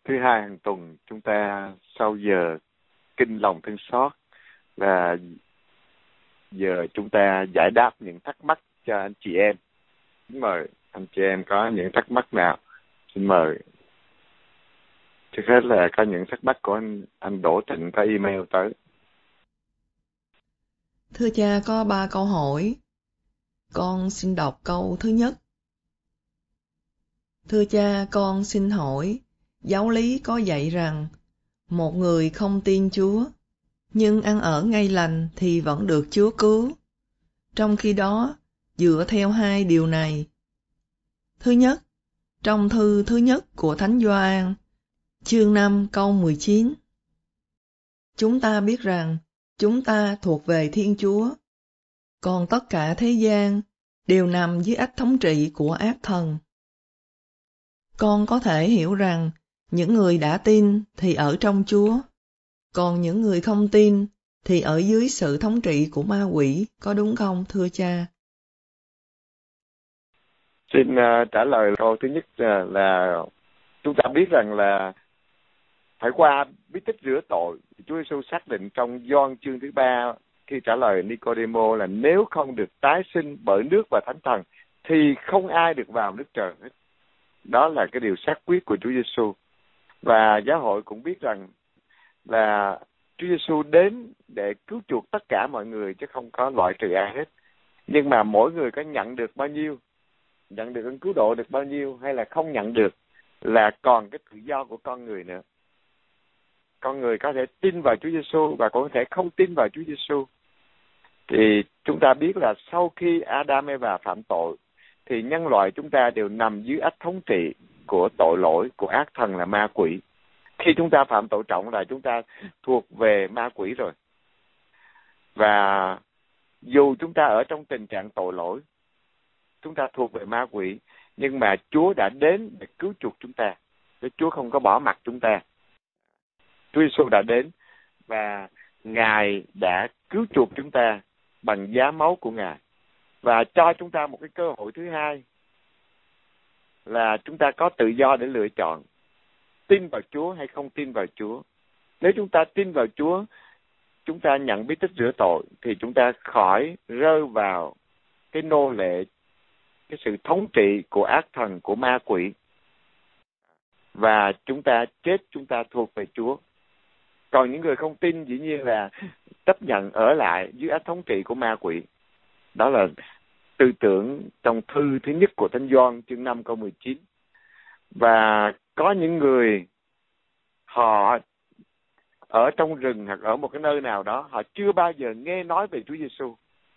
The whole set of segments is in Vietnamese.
thứ hai hàng tuần chúng ta sau giờ kinh lòng thương xót và giờ chúng ta giải đáp những thắc mắc cho anh chị em. Xin mời anh chị em có những thắc mắc nào? Xin mời. Trước hết là có những thắc mắc của anh Đỗ Thịnh có email tới. Thưa cha, có 3 câu hỏi. Con xin đọc câu thứ nhất. Thưa cha, con xin hỏi, giáo lý có dạy rằng một người không tin Chúa, nhưng ăn ở ngay lành thì vẫn được Chúa cứu. Trong khi đó, dựa theo 2 điều này. Thứ nhất, trong thư thứ nhất của Thánh Gioan, chương 5 câu 19. Chúng ta biết rằng chúng ta thuộc về Thiên Chúa, còn tất cả thế gian đều nằm dưới ách thống trị của ác thần. Con có thể hiểu rằng những người đã tin thì ở trong Chúa, còn những người không tin thì ở dưới sự thống trị của ma quỷ, có đúng không thưa cha? Xin trả lời câu thứ nhất là chúng ta biết rằng là phải qua bí tích rửa tội. Chúa Giêsu xác định trong Gioan chương thứ 3 khi trả lời Nicodemo là nếu không được tái sinh bởi nước và Thánh Thần thì không ai được vào nước trời hết. Đó là cái điều xác quyết của Chúa Giêsu. Và giáo hội cũng biết rằng là Chúa Giêsu đến để cứu chuộc tất cả mọi người chứ không có loại trừ ai hết. Nhưng mà mỗi người có nhận được bao nhiêu, nhận được ơn cứu độ được bao nhiêu hay là không nhận được là còn cái tự do của con người nữa. Con người có thể tin vào Chúa Giêsu và cũng có thể không tin vào Chúa Giêsu. Thì chúng ta biết là sau khi Adam Eva phạm tội thì nhân loại chúng ta đều nằm dưới ách thống trị của tội lỗi, của ác thần là ma quỷ. Khi chúng ta phạm tội trọng là chúng ta thuộc về ma quỷ rồi. Và dù chúng ta ở trong tình trạng tội lỗi, chúng ta thuộc về ma quỷ, nhưng mà Chúa đã đến để cứu chuộc chúng ta. Chúa không có bỏ mặc chúng ta. Chúa Giêsu đã đến và Ngài đã cứu chuộc chúng ta bằng giá máu của Ngài và cho chúng ta một cái cơ hội thứ hai là chúng ta có tự do để lựa chọn tin vào Chúa hay không tin vào Chúa. Nếu chúng ta tin vào Chúa, chúng ta nhận bí tích rửa tội thì chúng ta khỏi rơi vào cái nô lệ, cái sự thống trị của ác thần, của ma quỷ. Và chúng ta chết, chúng ta thuộc về Chúa. Còn những người không tin dĩ nhiên là chấp nhận ở lại dưới ách thống trị của ma quỷ. Đó là tư tưởng trong thư thứ nhất của Thánh Gioan chương 5 câu 19. Và có những người họ ở trong rừng hoặc ở một cái nơi nào đó, họ chưa bao giờ nghe nói về Chúa Giêsu.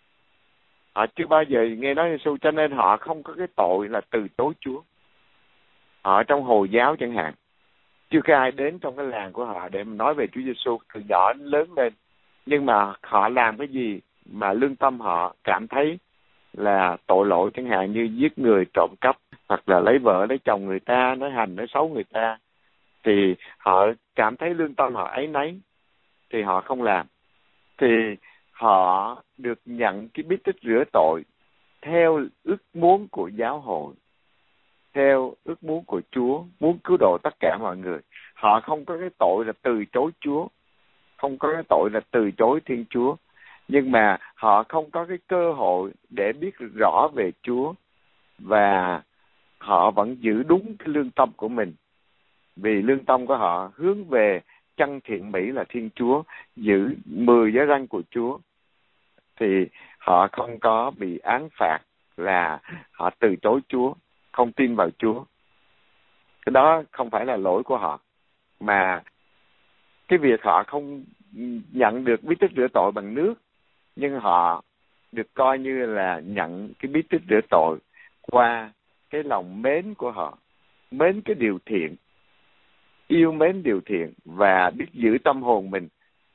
Họ chưa bao giờ nghe nói Giêsu, cho nên họ không có cái tội là từ chối Chúa. Họ ở trong Hồi giáo chẳng hạn, chưa có ai đến trong cái làng của họ để nói về Chúa Giêsu từ nhỏ đến lớn lên. Nhưng mà họ làm cái gì mà lương tâm họ cảm thấy là tội lỗi, chẳng hạn như giết người, trộm cắp, hoặc là lấy vợ lấy chồng người ta, nói hành nói xấu người ta, thì họ cảm thấy lương tâm họ áy náy thì họ không làm. Thì họ được nhận cái bí tích rửa tội theo ước muốn của giáo hội, theo ước muốn của Chúa, muốn cứu độ tất cả mọi người. Họ không có cái tội là từ chối Chúa, không có cái tội là từ chối Thiên Chúa, nhưng mà họ không có cái cơ hội để biết rõ về Chúa, và họ vẫn giữ đúng cái lương tâm của mình, vì lương tâm của họ hướng về chân thiện mỹ là Thiên Chúa, giữ 10 giới răn của Chúa, thì họ không có bị án phạt là họ từ chối Chúa, không tin vào Chúa. Cái đó không phải là lỗi của họ, mà cái việc họ không nhận được bí tích rửa tội bằng nước, nhưng họ được coi như là nhận cái bí tích rửa tội qua cái lòng mến của họ, mến cái điều thiện, yêu mến điều thiện và biết giữ tâm hồn mình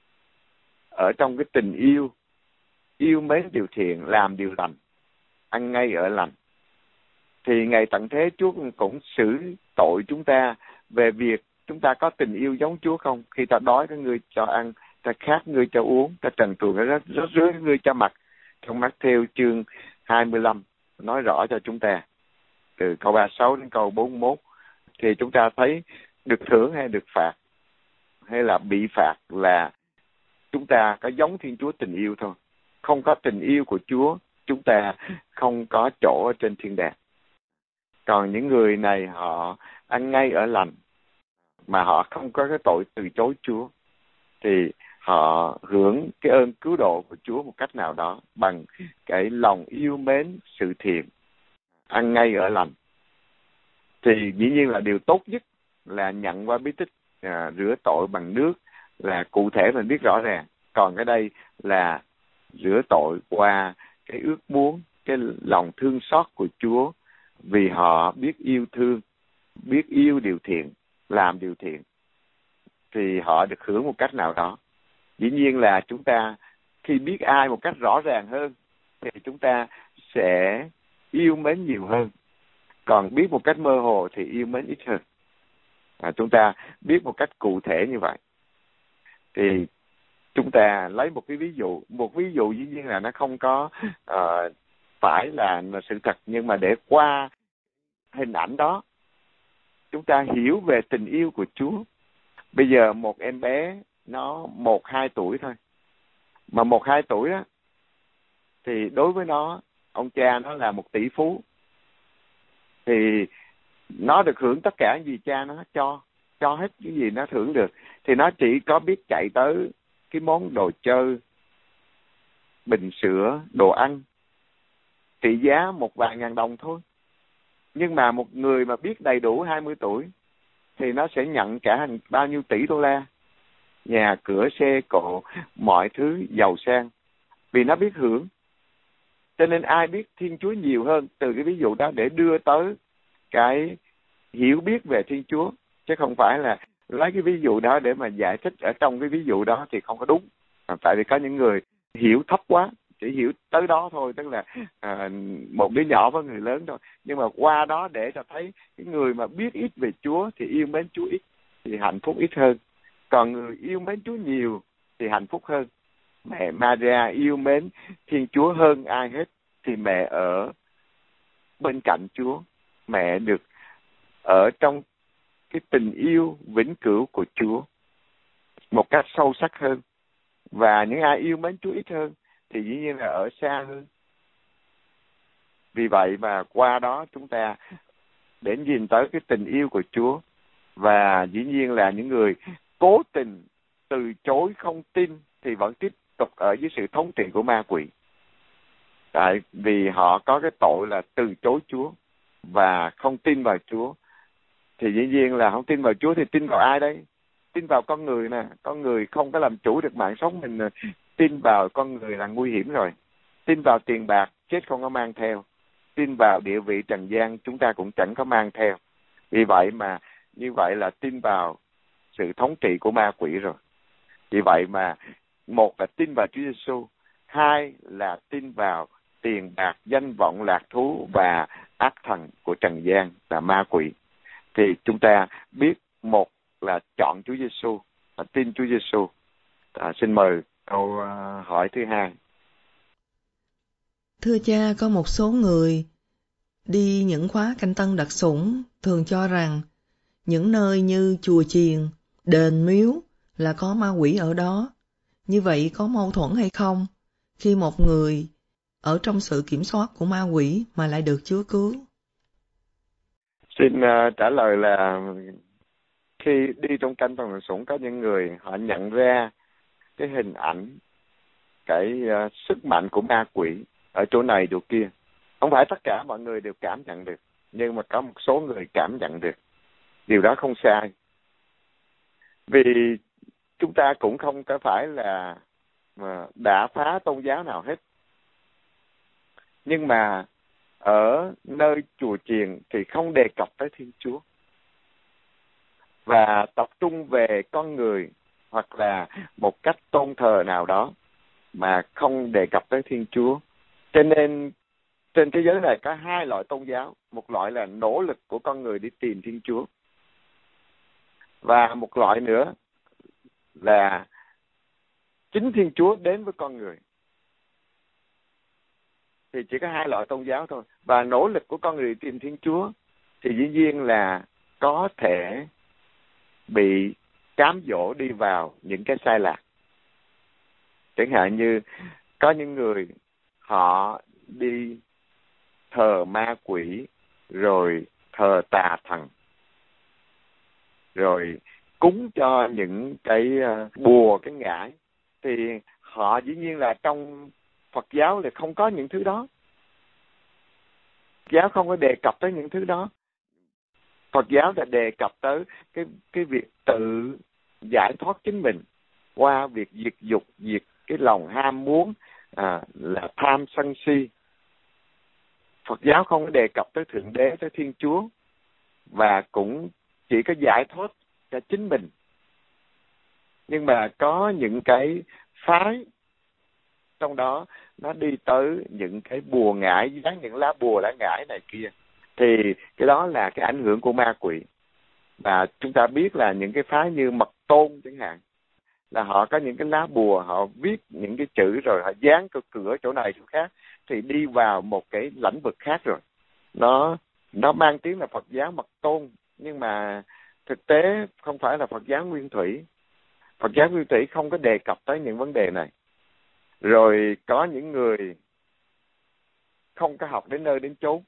ở trong cái tình yêu, yêu mến điều thiện, làm điều lành, ăn ngay ở lành. Thì ngày tận thế Chúa cũng xử tội chúng ta về việc chúng ta có tình yêu giống Chúa không. Khi ta đói các ngươi cho ăn, ta khát ngươi cho uống, ta trần truồng rớt rưới ngươi cho mặc. Trong Mát-thêu chương 25 nói rõ cho chúng ta từ câu 36 đến câu 41. Thì chúng ta thấy được thưởng hay được phạt, hay là bị phạt, là chúng ta có giống Thiên Chúa tình yêu thôi. Không có tình yêu của Chúa, chúng ta không có chỗ ở trên thiên đàng. Còn những người này họ ăn ngay ở lành, mà họ không có cái tội từ chối Chúa, thì họ hưởng cái ơn cứu độ của Chúa một cách nào đó bằng cái lòng yêu mến, sự thiện, ăn ngay ở lành. Thì dĩ nhiên là điều tốt nhất là nhận qua bí tích rửa tội bằng nước, là cụ thể mình biết rõ ràng. Còn cái đây là rửa tội qua cái ước muốn, cái lòng thương xót của Chúa, vì họ biết yêu thương, biết yêu điều thiện, làm điều thiện, thì họ được hưởng một cách nào đó. Dĩ nhiên là chúng ta khi biết ai một cách rõ ràng hơn thì chúng ta sẽ yêu mến nhiều hơn. Còn biết một cách mơ hồ thì yêu mến ít hơn. Chúng ta biết một cách cụ thể như vậy. Thì chúng ta lấy một cái ví dụ. Một ví dụ dĩ nhiên là nó không có phải là sự thật, nhưng mà để qua hình ảnh đó chúng ta hiểu về tình yêu của Chúa. Bây giờ một em bé nó 1-2 tuổi thôi, mà 1-2 tuổi á, thì đối với nó, ông cha nó là một tỷ phú, thì nó được hưởng tất cả gì cha nó cho hết cái gì nó hưởng được. Thì nó chỉ có biết chạy tới cái món đồ chơi, bình sữa, đồ ăn trị giá một vài ngàn đồng thôi. Nhưng mà một người mà biết đầy đủ 20 tuổi thì nó sẽ nhận cả bao nhiêu tỷ đô la, nhà cửa xe cộ, mọi thứ giàu sang, vì nó biết hưởng. Cho nên ai biết Thiên Chúa nhiều hơn từ cái ví dụ đó để đưa tới cái hiểu biết về Thiên Chúa, chứ không phải là lấy cái ví dụ đó để mà giải thích ở trong cái ví dụ đó thì không có đúng. Tại vì có những người hiểu thấp quá, chỉ hiểu tới đó thôi, tức là một đứa nhỏ với người lớn thôi. Nhưng mà qua đó để cho thấy cái người mà biết ít về Chúa thì yêu mến Chúa ít, thì hạnh phúc ít hơn. Còn người yêu mến Chúa nhiều thì hạnh phúc hơn. Mẹ Maria yêu mến Thiên Chúa hơn ai hết, thì mẹ ở bên cạnh Chúa, mẹ được ở trong cái tình yêu vĩnh cửu của Chúa một cách sâu sắc hơn. Và những ai yêu mến Chúa ít hơn thì dĩ nhiên là ở xa hơn. Vì vậy mà qua đó chúng ta để nhìn tới cái tình yêu của Chúa. Và dĩ nhiên là những người cố tình từ chối không tin thì vẫn tiếp tục ở dưới sự thống trị của ma quỷ. Tại vì họ có cái tội là từ chối Chúa và không tin vào Chúa. Thì dĩ nhiên là không tin vào Chúa thì tin vào ai đây? Tin vào con người nè. Con người không có làm chủ được mạng sống mình. Tin vào con người là nguy hiểm rồi. Tin vào tiền bạc, chết không có mang theo. Tin vào địa vị trần gian, chúng ta cũng chẳng có mang theo. Vì vậy mà như vậy là tin vào sự thống trị của ma quỷ rồi. Vì vậy mà một là tin vào Chúa Giêsu, hai là tin vào tiền bạc, danh vọng, lạc thú và ác thần của trần gian là ma quỷ. Thì chúng ta biết một là chọn Chúa Giêsu và tin Chúa Giêsu. Xin mời câu hỏi thứ hai. Thưa cha, có một số người đi những khóa canh tân đặc sủng thường cho rằng những nơi như chùa chiền, đền miếu là có ma quỷ ở đó. Như vậy có mâu thuẫn hay không khi một người ở trong sự kiểm soát của ma quỷ mà lại được Chúa cứu? Xin trả lời là khi đi trong canh tân đặc sủng có những người họ nhận ra cái hình ảnh, cái sức mạnh của ma quỷ ở chỗ này chỗ kia. Không phải tất cả mọi người đều cảm nhận được, nhưng mà có một số người cảm nhận được. Điều đó không sai. Vì chúng ta cũng không có phải là đã phá tôn giáo nào hết. Nhưng mà ở nơi chùa chiền thì không đề cập tới Thiên Chúa. Và tập trung về con người hoặc là một cách tôn thờ nào đó mà không đề cập tới Thiên Chúa. Cho nên trên thế giới này có hai loại tôn giáo. Một loại là nỗ lực của con người đi tìm Thiên Chúa. Và một loại nữa là chính Thiên Chúa đến với con người. Thì chỉ có hai loại tôn giáo thôi. Và nỗ lực của con người tìm Thiên Chúa thì dĩ nhiên là có thể bị cám dỗ đi vào những cái sai lạc. Chẳng hạn như có những người họ đi thờ ma quỷ, rồi thờ tà thần, rồi cúng cho những cái bùa, cái ngải, thì họ dĩ nhiên là trong Phật giáo thì không có những thứ đó. Phật giáo không có đề cập tới những thứ đó. Phật giáo đã đề cập tới cái việc tự giải thoát chính mình qua việc diệt dục, diệt cái lòng ham muốn, là tham sân si. Phật giáo không có đề cập tới Thượng Đế, tới Thiên Chúa, và cũng chỉ có giải thoát cho chính mình. Nhưng mà có những cái phái trong đó nó đi tới những cái bùa ngải, dán những lá bùa lá ngải này kia, thì cái đó là cái ảnh hưởng của ma quỷ. Và chúng ta biết là những cái phái như Mật Tôn chẳng hạn, là họ có những cái lá bùa, họ viết những cái chữ rồi họ dán cái cửa chỗ này chỗ khác, thì đi vào một cái lĩnh vực khác rồi. Nó mang tiếng là Phật giáo Mật Tôn, nhưng mà thực tế không phải là Phật giáo Nguyên Thủy. Phật giáo Nguyên Thủy không có đề cập tới những vấn đề này. Rồi có những người không có học đến nơi đến chốn,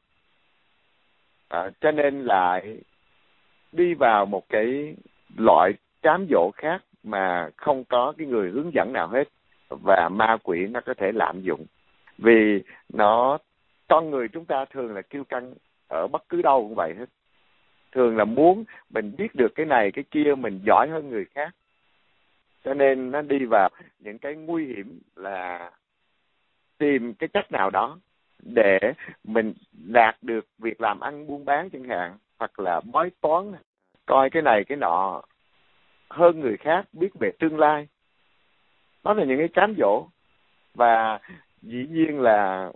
cho nên lại đi vào một cái loại cám dỗ khác mà không có cái người hướng dẫn nào hết, và ma quỷ nó có thể lạm dụng. Vì con người chúng ta thường là kiêu căng ở bất cứ đâu cũng vậy hết. Thường là muốn mình biết được cái này cái kia, mình giỏi hơn người khác. Cho nên nó đi vào những cái nguy hiểm là tìm cái cách nào đó để mình đạt được việc làm ăn buôn bán chẳng hạn, hoặc là bói toán, coi cái này cái nọ hơn người khác, biết về tương lai. Đó là những cái cám dỗ. Và dĩ nhiên là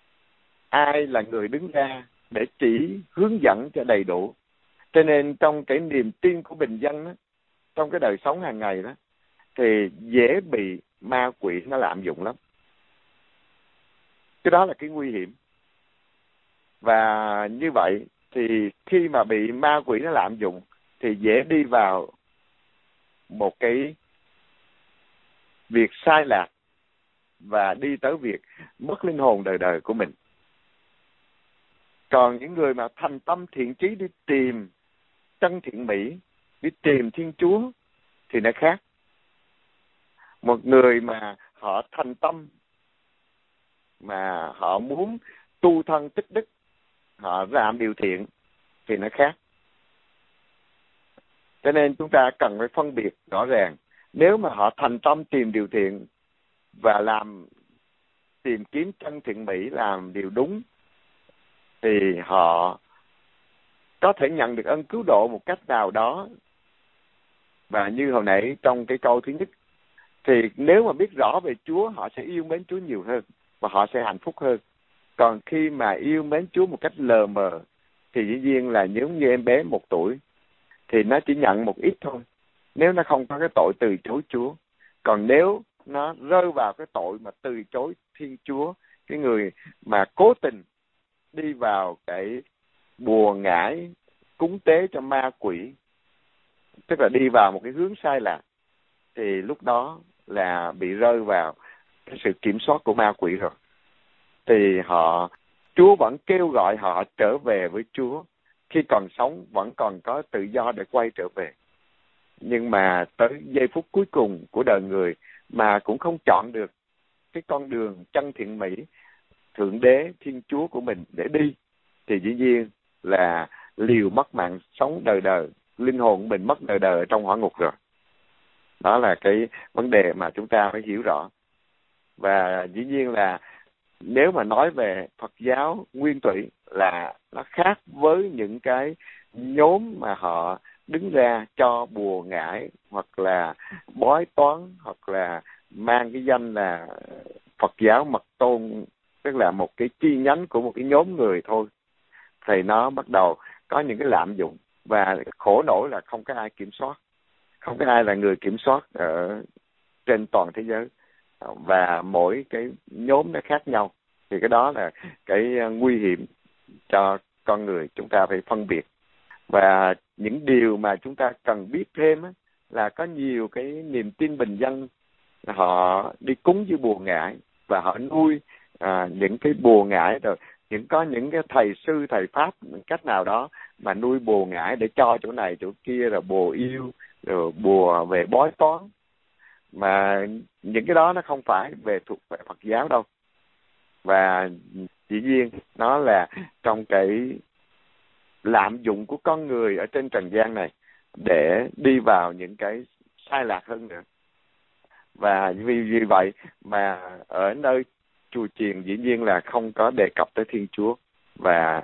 ai là người đứng ra để chỉ hướng dẫn cho đầy đủ. Cho nên trong cái niềm tin của bình dân đó, trong cái đời sống hàng ngày đó, thì dễ bị ma quỷ nó lạm dụng lắm. Cái đó là cái nguy hiểm. Và như vậy thì khi mà bị ma quỷ nó lạm dụng thì dễ đi vào một cái việc sai lạc, và đi tới việc mất linh hồn đời đời của mình. Còn những người mà thành tâm thiện chí đi tìm chân thiện mỹ, đi tìm Thiên Chúa thì nó khác. Một người mà họ thành tâm, mà họ muốn tu thân tích đức, họ làm điều thiện thì nó khác. Cho nên chúng ta cần phải phân biệt rõ ràng. Nếu mà họ thành tâm tìm điều thiện và tìm kiếm chân thiện mỹ, làm điều đúng, thì họ có thể nhận được ân cứu độ một cách nào đó. Và như hồi nãy trong cái câu thứ nhất, thì nếu mà biết rõ về Chúa, họ sẽ yêu mến Chúa nhiều hơn và họ sẽ hạnh phúc hơn. Còn khi mà yêu mến Chúa một cách lờ mờ thì dĩ nhiên là giống như em bé 1 tuổi, thì nó chỉ nhận một ít thôi, nếu nó không có cái tội từ chối Chúa. Còn nếu nó rơi vào cái tội mà từ chối Thiên Chúa, cái người mà cố tình đi vào cái bùa ngải, cúng tế cho ma quỷ, tức là đi vào một cái hướng sai lạc, thì lúc đó là bị rơi vào cái sự kiểm soát của ma quỷ rồi. Thì Chúa vẫn kêu gọi họ trở về với Chúa. Khi còn sống vẫn còn có tự do để quay trở về. Nhưng mà tới giây phút cuối cùng của đời người mà cũng không chọn được cái con đường chân thiện mỹ, Thượng Đế, Thiên Chúa của mình để đi, thì dĩ nhiên là liều mất mạng sống đời đời, linh hồn của mình mất đời đời ở trong hỏa ngục rồi. Đó là cái vấn đề mà chúng ta phải hiểu rõ. Và dĩ nhiên là nếu mà nói về Phật giáo Nguyên Thủy là nó khác với những cái nhóm mà họ đứng ra cho bùa ngải, hoặc là bói toán, hoặc là mang cái danh là Phật giáo Mật Tôn, tức là một cái chi nhánh của một cái nhóm người thôi. Thì nó bắt đầu có những cái lạm dụng, và khổ nổi là không có ai kiểm soát, không có ai là người kiểm soát ở trên toàn thế giới, và mỗi cái nhóm nó khác nhau. Thì cái đó là cái nguy hiểm cho con người chúng ta phải phân biệt. Và những điều mà chúng ta cần biết thêm á, là có nhiều cái niềm tin bình dân họ đi cúng với bùa ngải và họ nuôi những cái bùa ngải, rồi có những cái thầy sư thầy pháp cách nào đó mà nuôi bùa ngải để cho chỗ này chỗ kia, rồi bùa yêu, rồi bùa về bói toán, mà những cái đó nó không phải thuộc về Phật giáo đâu. Và dĩ nhiên nó là trong cái lạm dụng của con người ở trên trần gian này để đi vào những cái sai lạc hơn nữa. Và vì vậy mà ở nơi chùa chiền dĩ nhiên là không có đề cập tới Thiên Chúa. Và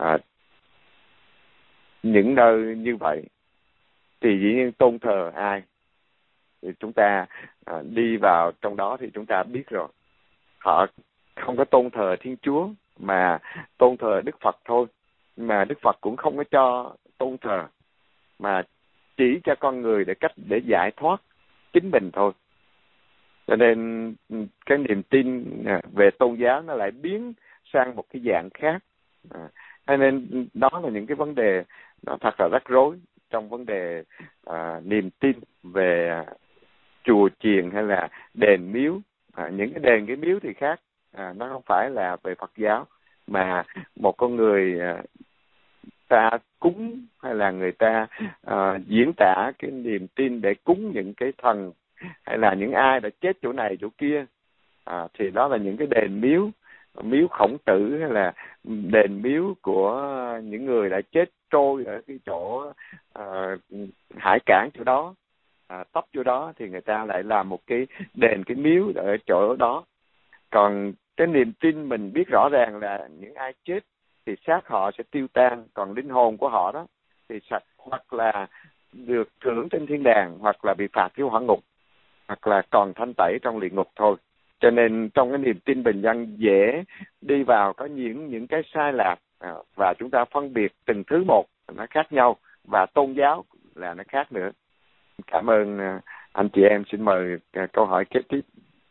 những nơi như vậy thì dĩ nhiên tôn thờ ai thì chúng ta đi vào trong đó thì chúng ta biết rồi. Họ không có tôn thờ Thiên Chúa mà tôn thờ Đức Phật thôi. Mà Đức Phật cũng không có cho tôn thờ, mà chỉ cho con người cách để giải thoát chính mình thôi. Cho nên cái niềm tin về tôn giáo nó lại biến sang một cái dạng khác. Cho nên đó là những cái vấn đề nó thật là rắc rối trong vấn đề niềm tin về chùa chiền hay là đền miếu. Những cái đền cái miếu thì khác, nó không phải là về Phật giáo, mà một con người ta cúng hay là người ta diễn tả cái niềm tin để cúng những cái thần hay là những ai đã chết chỗ này chỗ kia, thì đó là những cái đền miếu, miếu Khổng Tử hay là đền miếu của những người đã chết trôi ở cái chỗ hải cảng chỗ đó, tấp chỗ đó, thì người ta lại làm một cái đền cái miếu ở chỗ đó. Còn cái niềm tin mình biết rõ ràng là những ai chết thì xác họ sẽ tiêu tan, còn linh hồn của họ đó thì hoặc là được thưởng trên thiên đàng, hoặc là bị phạt vô hỏa ngục, hoặc là còn thanh tẩy trong địa ngục thôi. Cho nên trong cái niềm tin bình dân dễ đi vào có những cái sai lạc, và chúng ta phân biệt từng thứ một nó khác nhau, và tôn giáo là nó khác nữa. Cảm ơn anh chị em. Xin mời câu hỏi kế tiếp.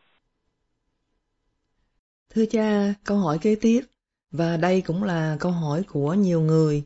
Thưa cha, câu hỏi kế tiếp, và đây cũng là câu hỏi của nhiều người.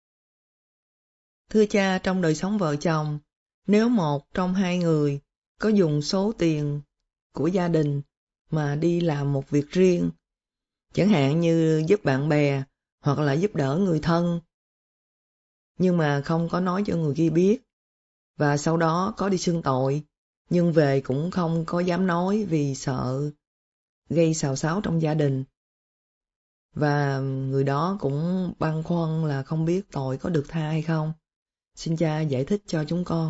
Thưa cha, trong đời sống vợ chồng, nếu một trong hai người có dùng số tiền của gia đình mà đi làm một việc riêng, chẳng hạn như giúp bạn bè hoặc là giúp đỡ người thân, nhưng mà không có nói cho người kia biết, và sau đó có đi xưng tội, nhưng về cũng không có dám nói vì sợ gây xào xáo trong gia đình, và người đó cũng băn khoăn là không biết tội có được tha hay không. Xin cha giải thích cho chúng con.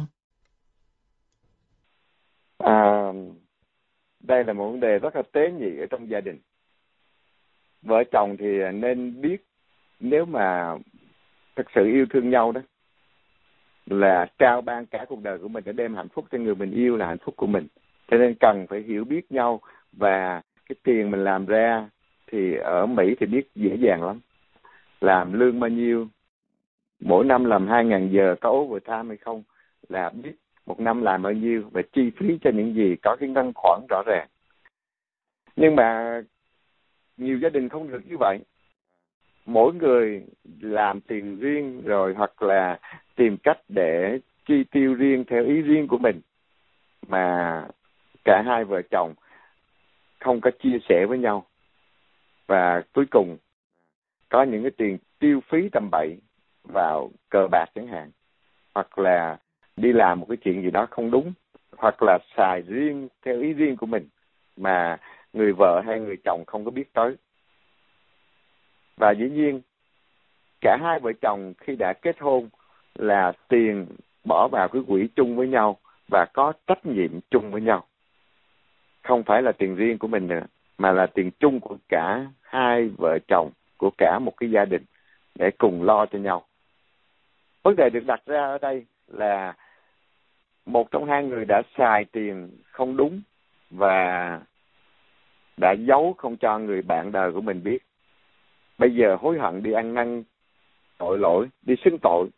Đây là một vấn đề rất là tế nhị ở trong gia đình. Vợ chồng thì nên biết, nếu mà thực sự yêu thương nhau đó, là trao ban cả cuộc đời của mình để đem hạnh phúc cho người mình yêu là hạnh phúc của mình. Cho nên cần phải hiểu biết nhau. Và cái tiền mình làm ra thì ở Mỹ thì biết dễ dàng lắm. Làm lương bao nhiêu, mỗi năm làm 2.000 giờ có overtime hay không, là biết một năm làm bao nhiêu và chi phí cho những gì, có cái ngân khoản rõ ràng. Nhưng mà nhiều gia đình không được như vậy. Mỗi người làm tiền riêng, rồi hoặc là tìm cách để chi tiêu riêng theo ý riêng của mình, mà cả hai vợ chồng không có chia sẻ với nhau. Và cuối cùng có những cái tiền tiêu phí tầm bậy vào cờ bạc chẳng hạn, hoặc là đi làm một cái chuyện gì đó không đúng, hoặc là xài riêng theo ý riêng của mình mà người vợ hay người chồng không có biết tới. Và dĩ nhiên cả hai vợ chồng khi đã kết hôn là tiền bỏ vào cái quỹ chung với nhau và có trách nhiệm chung với nhau. Không phải là tiền riêng của mình nữa, mà là tiền chung của cả hai vợ chồng, của cả một cái gia đình, để cùng lo cho nhau. Vấn đề được đặt ra ở đây là một trong hai người đã xài tiền không đúng và đã giấu không cho người bạn đời của mình biết. Bây giờ hối hận đi ăn năn tội lỗi, đi xưng tội,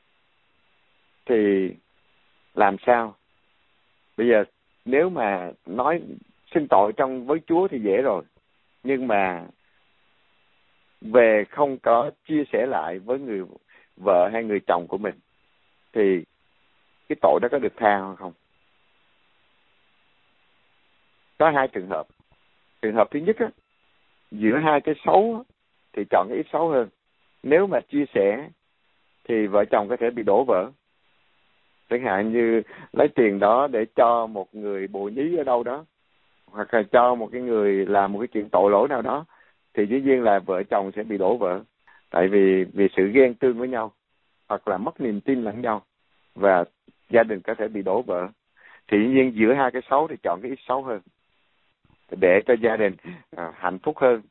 thì làm sao? Bây giờ nếu mà nói xưng tội với Chúa thì dễ rồi, nhưng mà về không có chia sẻ lại vợ hay người chồng của mình, thì cái tội đó có được tha hay không? Có hai trường hợp. Trường hợp thứ nhất á, giữa hai cái xấu á, thì chọn cái ít xấu hơn. Nếu mà chia sẻ thì vợ chồng có thể bị đổ vỡ. Chẳng hạn như lấy tiền đó để cho một người bồ nhí ở đâu đó, hoặc là cho một cái người làm một cái chuyện tội lỗi nào đó, thì dĩ nhiên là vợ chồng sẽ bị đổ vỡ. Tại vì sự ghen tương với nhau, hoặc là mất niềm tin lẫn nhau, và gia đình có thể bị đổ vỡ. Thì dĩ nhiên giữa hai cái xấu thì chọn cái ít xấu hơn, để cho gia đình hạnh phúc hơn.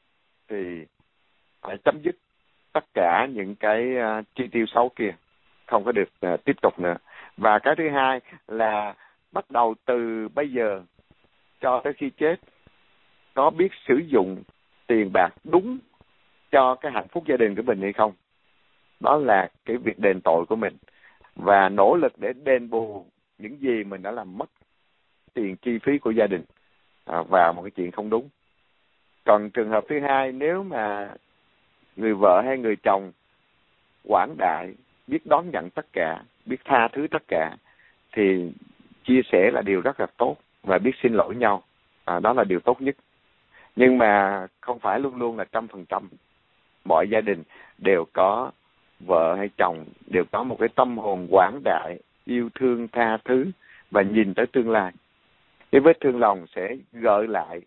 Thì phải chấm dứt tất cả những cái chi tiêu xấu kia, không có được tiếp tục nữa. Và cái thứ hai là bắt đầu từ bây giờ cho tới khi chết, có biết sử dụng tiền bạc đúng cho cái hạnh phúc gia đình của mình hay không. Đó là cái việc đền tội của mình, và nỗ lực để đền bù những gì mình đã làm mất tiền chi phí của gia đình vào một cái chuyện không đúng. Còn trường hợp thứ hai, nếu mà người vợ hay người chồng quảng đại, biết đón nhận tất cả, biết tha thứ tất cả, thì chia sẻ là điều rất là tốt, và biết xin lỗi nhau, đó là điều tốt nhất. Nhưng mà không phải luôn luôn là 100%. Mọi gia đình đều có vợ hay chồng đều có một cái tâm hồn quảng đại, yêu thương, tha thứ và nhìn tới tương lai. Cái vết thương lòng sẽ gợi lại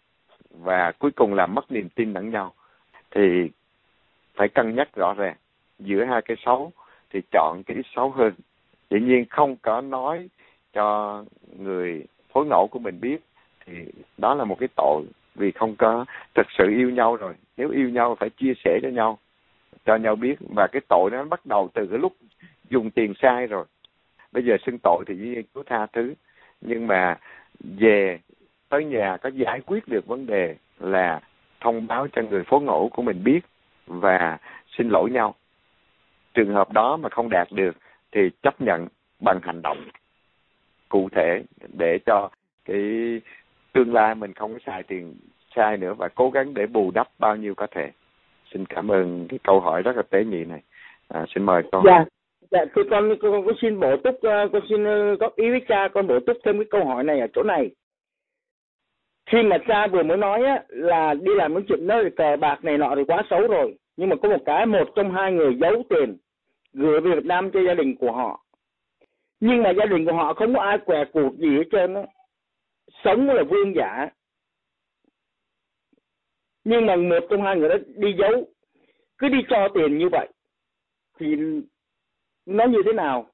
và cuối cùng là mất niềm tin lẫn nhau. Thì phải cân nhắc rõ ràng, giữa hai cái xấu thì chọn cái ít xấu hơn. Dĩ nhiên không có nói cho người phối ngẫu của mình biết, thì đó là một cái tội, vì không có thực sự yêu nhau rồi. Nếu yêu nhau phải chia sẻ cho nhau biết. Và cái tội đó bắt đầu từ cái lúc dùng tiền sai rồi. Bây giờ xưng tội thì dĩ nhiên Chúa tha thứ, nhưng mà về tới nhà có giải quyết được vấn đề là thông báo cho người phối ngẫu của mình biết và xin lỗi nhau. Trường hợp đó mà không đạt được thì chấp nhận bằng hành động cụ thể, để cho cái tương lai mình không có xài tiền sai nữa, và cố gắng để bù đắp bao nhiêu có thể. Xin cảm ơn cái câu hỏi rất là tế nhị này. Xin mời con. Dạ, thưa con xin bổ túc, con xin góp ý với cha, con bổ túc thêm cái câu hỏi này ở chỗ này. Khi mà cha vừa mới nói á, là đi làm những chuyện đó, cờ bạc này nọ thì quá xấu rồi. Nhưng mà có một cái, một trong hai người giấu tiền gửi về Việt Nam cho gia đình của họ. Nhưng mà gia đình của họ không có ai què cụt gì hết trơn á. Sống là vương giả. Nhưng mà một trong hai người đó đi giấu, cứ đi cho tiền như vậy, thì nó như thế nào?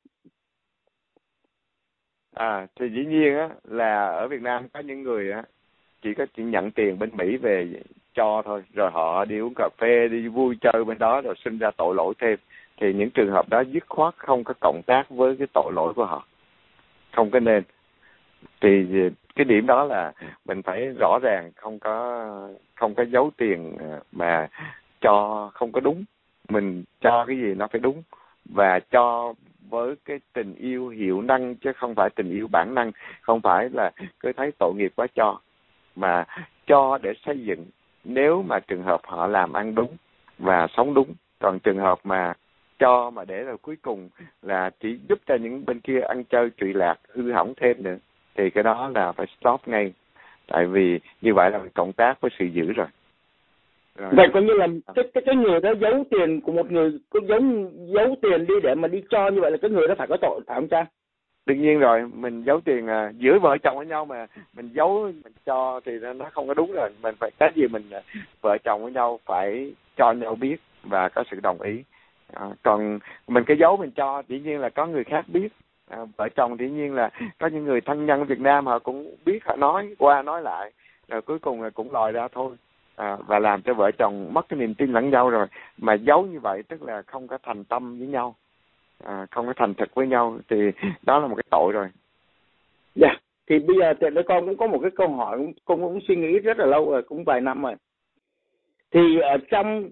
Thì dĩ nhiên á, là ở Việt Nam có những người á, chỉ nhận tiền bên Mỹ về cho thôi, rồi họ đi uống cà phê, đi vui chơi bên đó, rồi sinh ra tội lỗi thêm. Thì những trường hợp đó dứt khoát không có cộng tác với cái tội lỗi của họ, không có nên. Thì cái điểm đó là mình phải rõ ràng, không có giấu tiền mà cho không có đúng. Mình cho cái gì nó phải đúng, và cho với cái tình yêu hiệu năng, chứ không phải tình yêu bản năng. Không phải là cứ thấy tội nghiệp quá cho, mà cho để xây dựng, nếu mà trường hợp họ làm ăn đúng và sống đúng. Còn trường hợp mà cho mà để rồi cuối cùng là chỉ giúp cho những bên kia ăn chơi trụy lạc, hư hỏng thêm nữa, thì cái đó là phải stop ngay. Tại vì như vậy là cộng tác với sự dữ rồi. Vậy coi như là cái người đó giấu tiền của một người, có giấu tiền đi để mà đi cho, như vậy là cái người đó phải có tội, phải không cha? Đương nhiên rồi, mình giấu tiền giữa vợ chồng với nhau mà mình giấu, mình cho thì nó không có đúng rồi. Mình phải cái gì mình vợ chồng với nhau phải cho nhau biết và có sự đồng ý. Còn mình cái giấu mình cho, dĩ nhiên là có người khác biết. Vợ chồng dĩ nhiên là có những người thân nhân Việt Nam họ cũng biết, họ nói qua nói lại, rồi cuối cùng là cũng lòi ra thôi. Và làm cho vợ chồng mất cái niềm tin lẫn nhau rồi. Mà giấu như vậy tức là không có thành tâm với nhau, không có thành thực với nhau, thì đó là một cái tội rồi. Dạ, thì bây giờ thì con cũng có một cái câu hỏi, con cũng suy nghĩ rất là lâu rồi, cũng vài năm rồi. Thì ở trong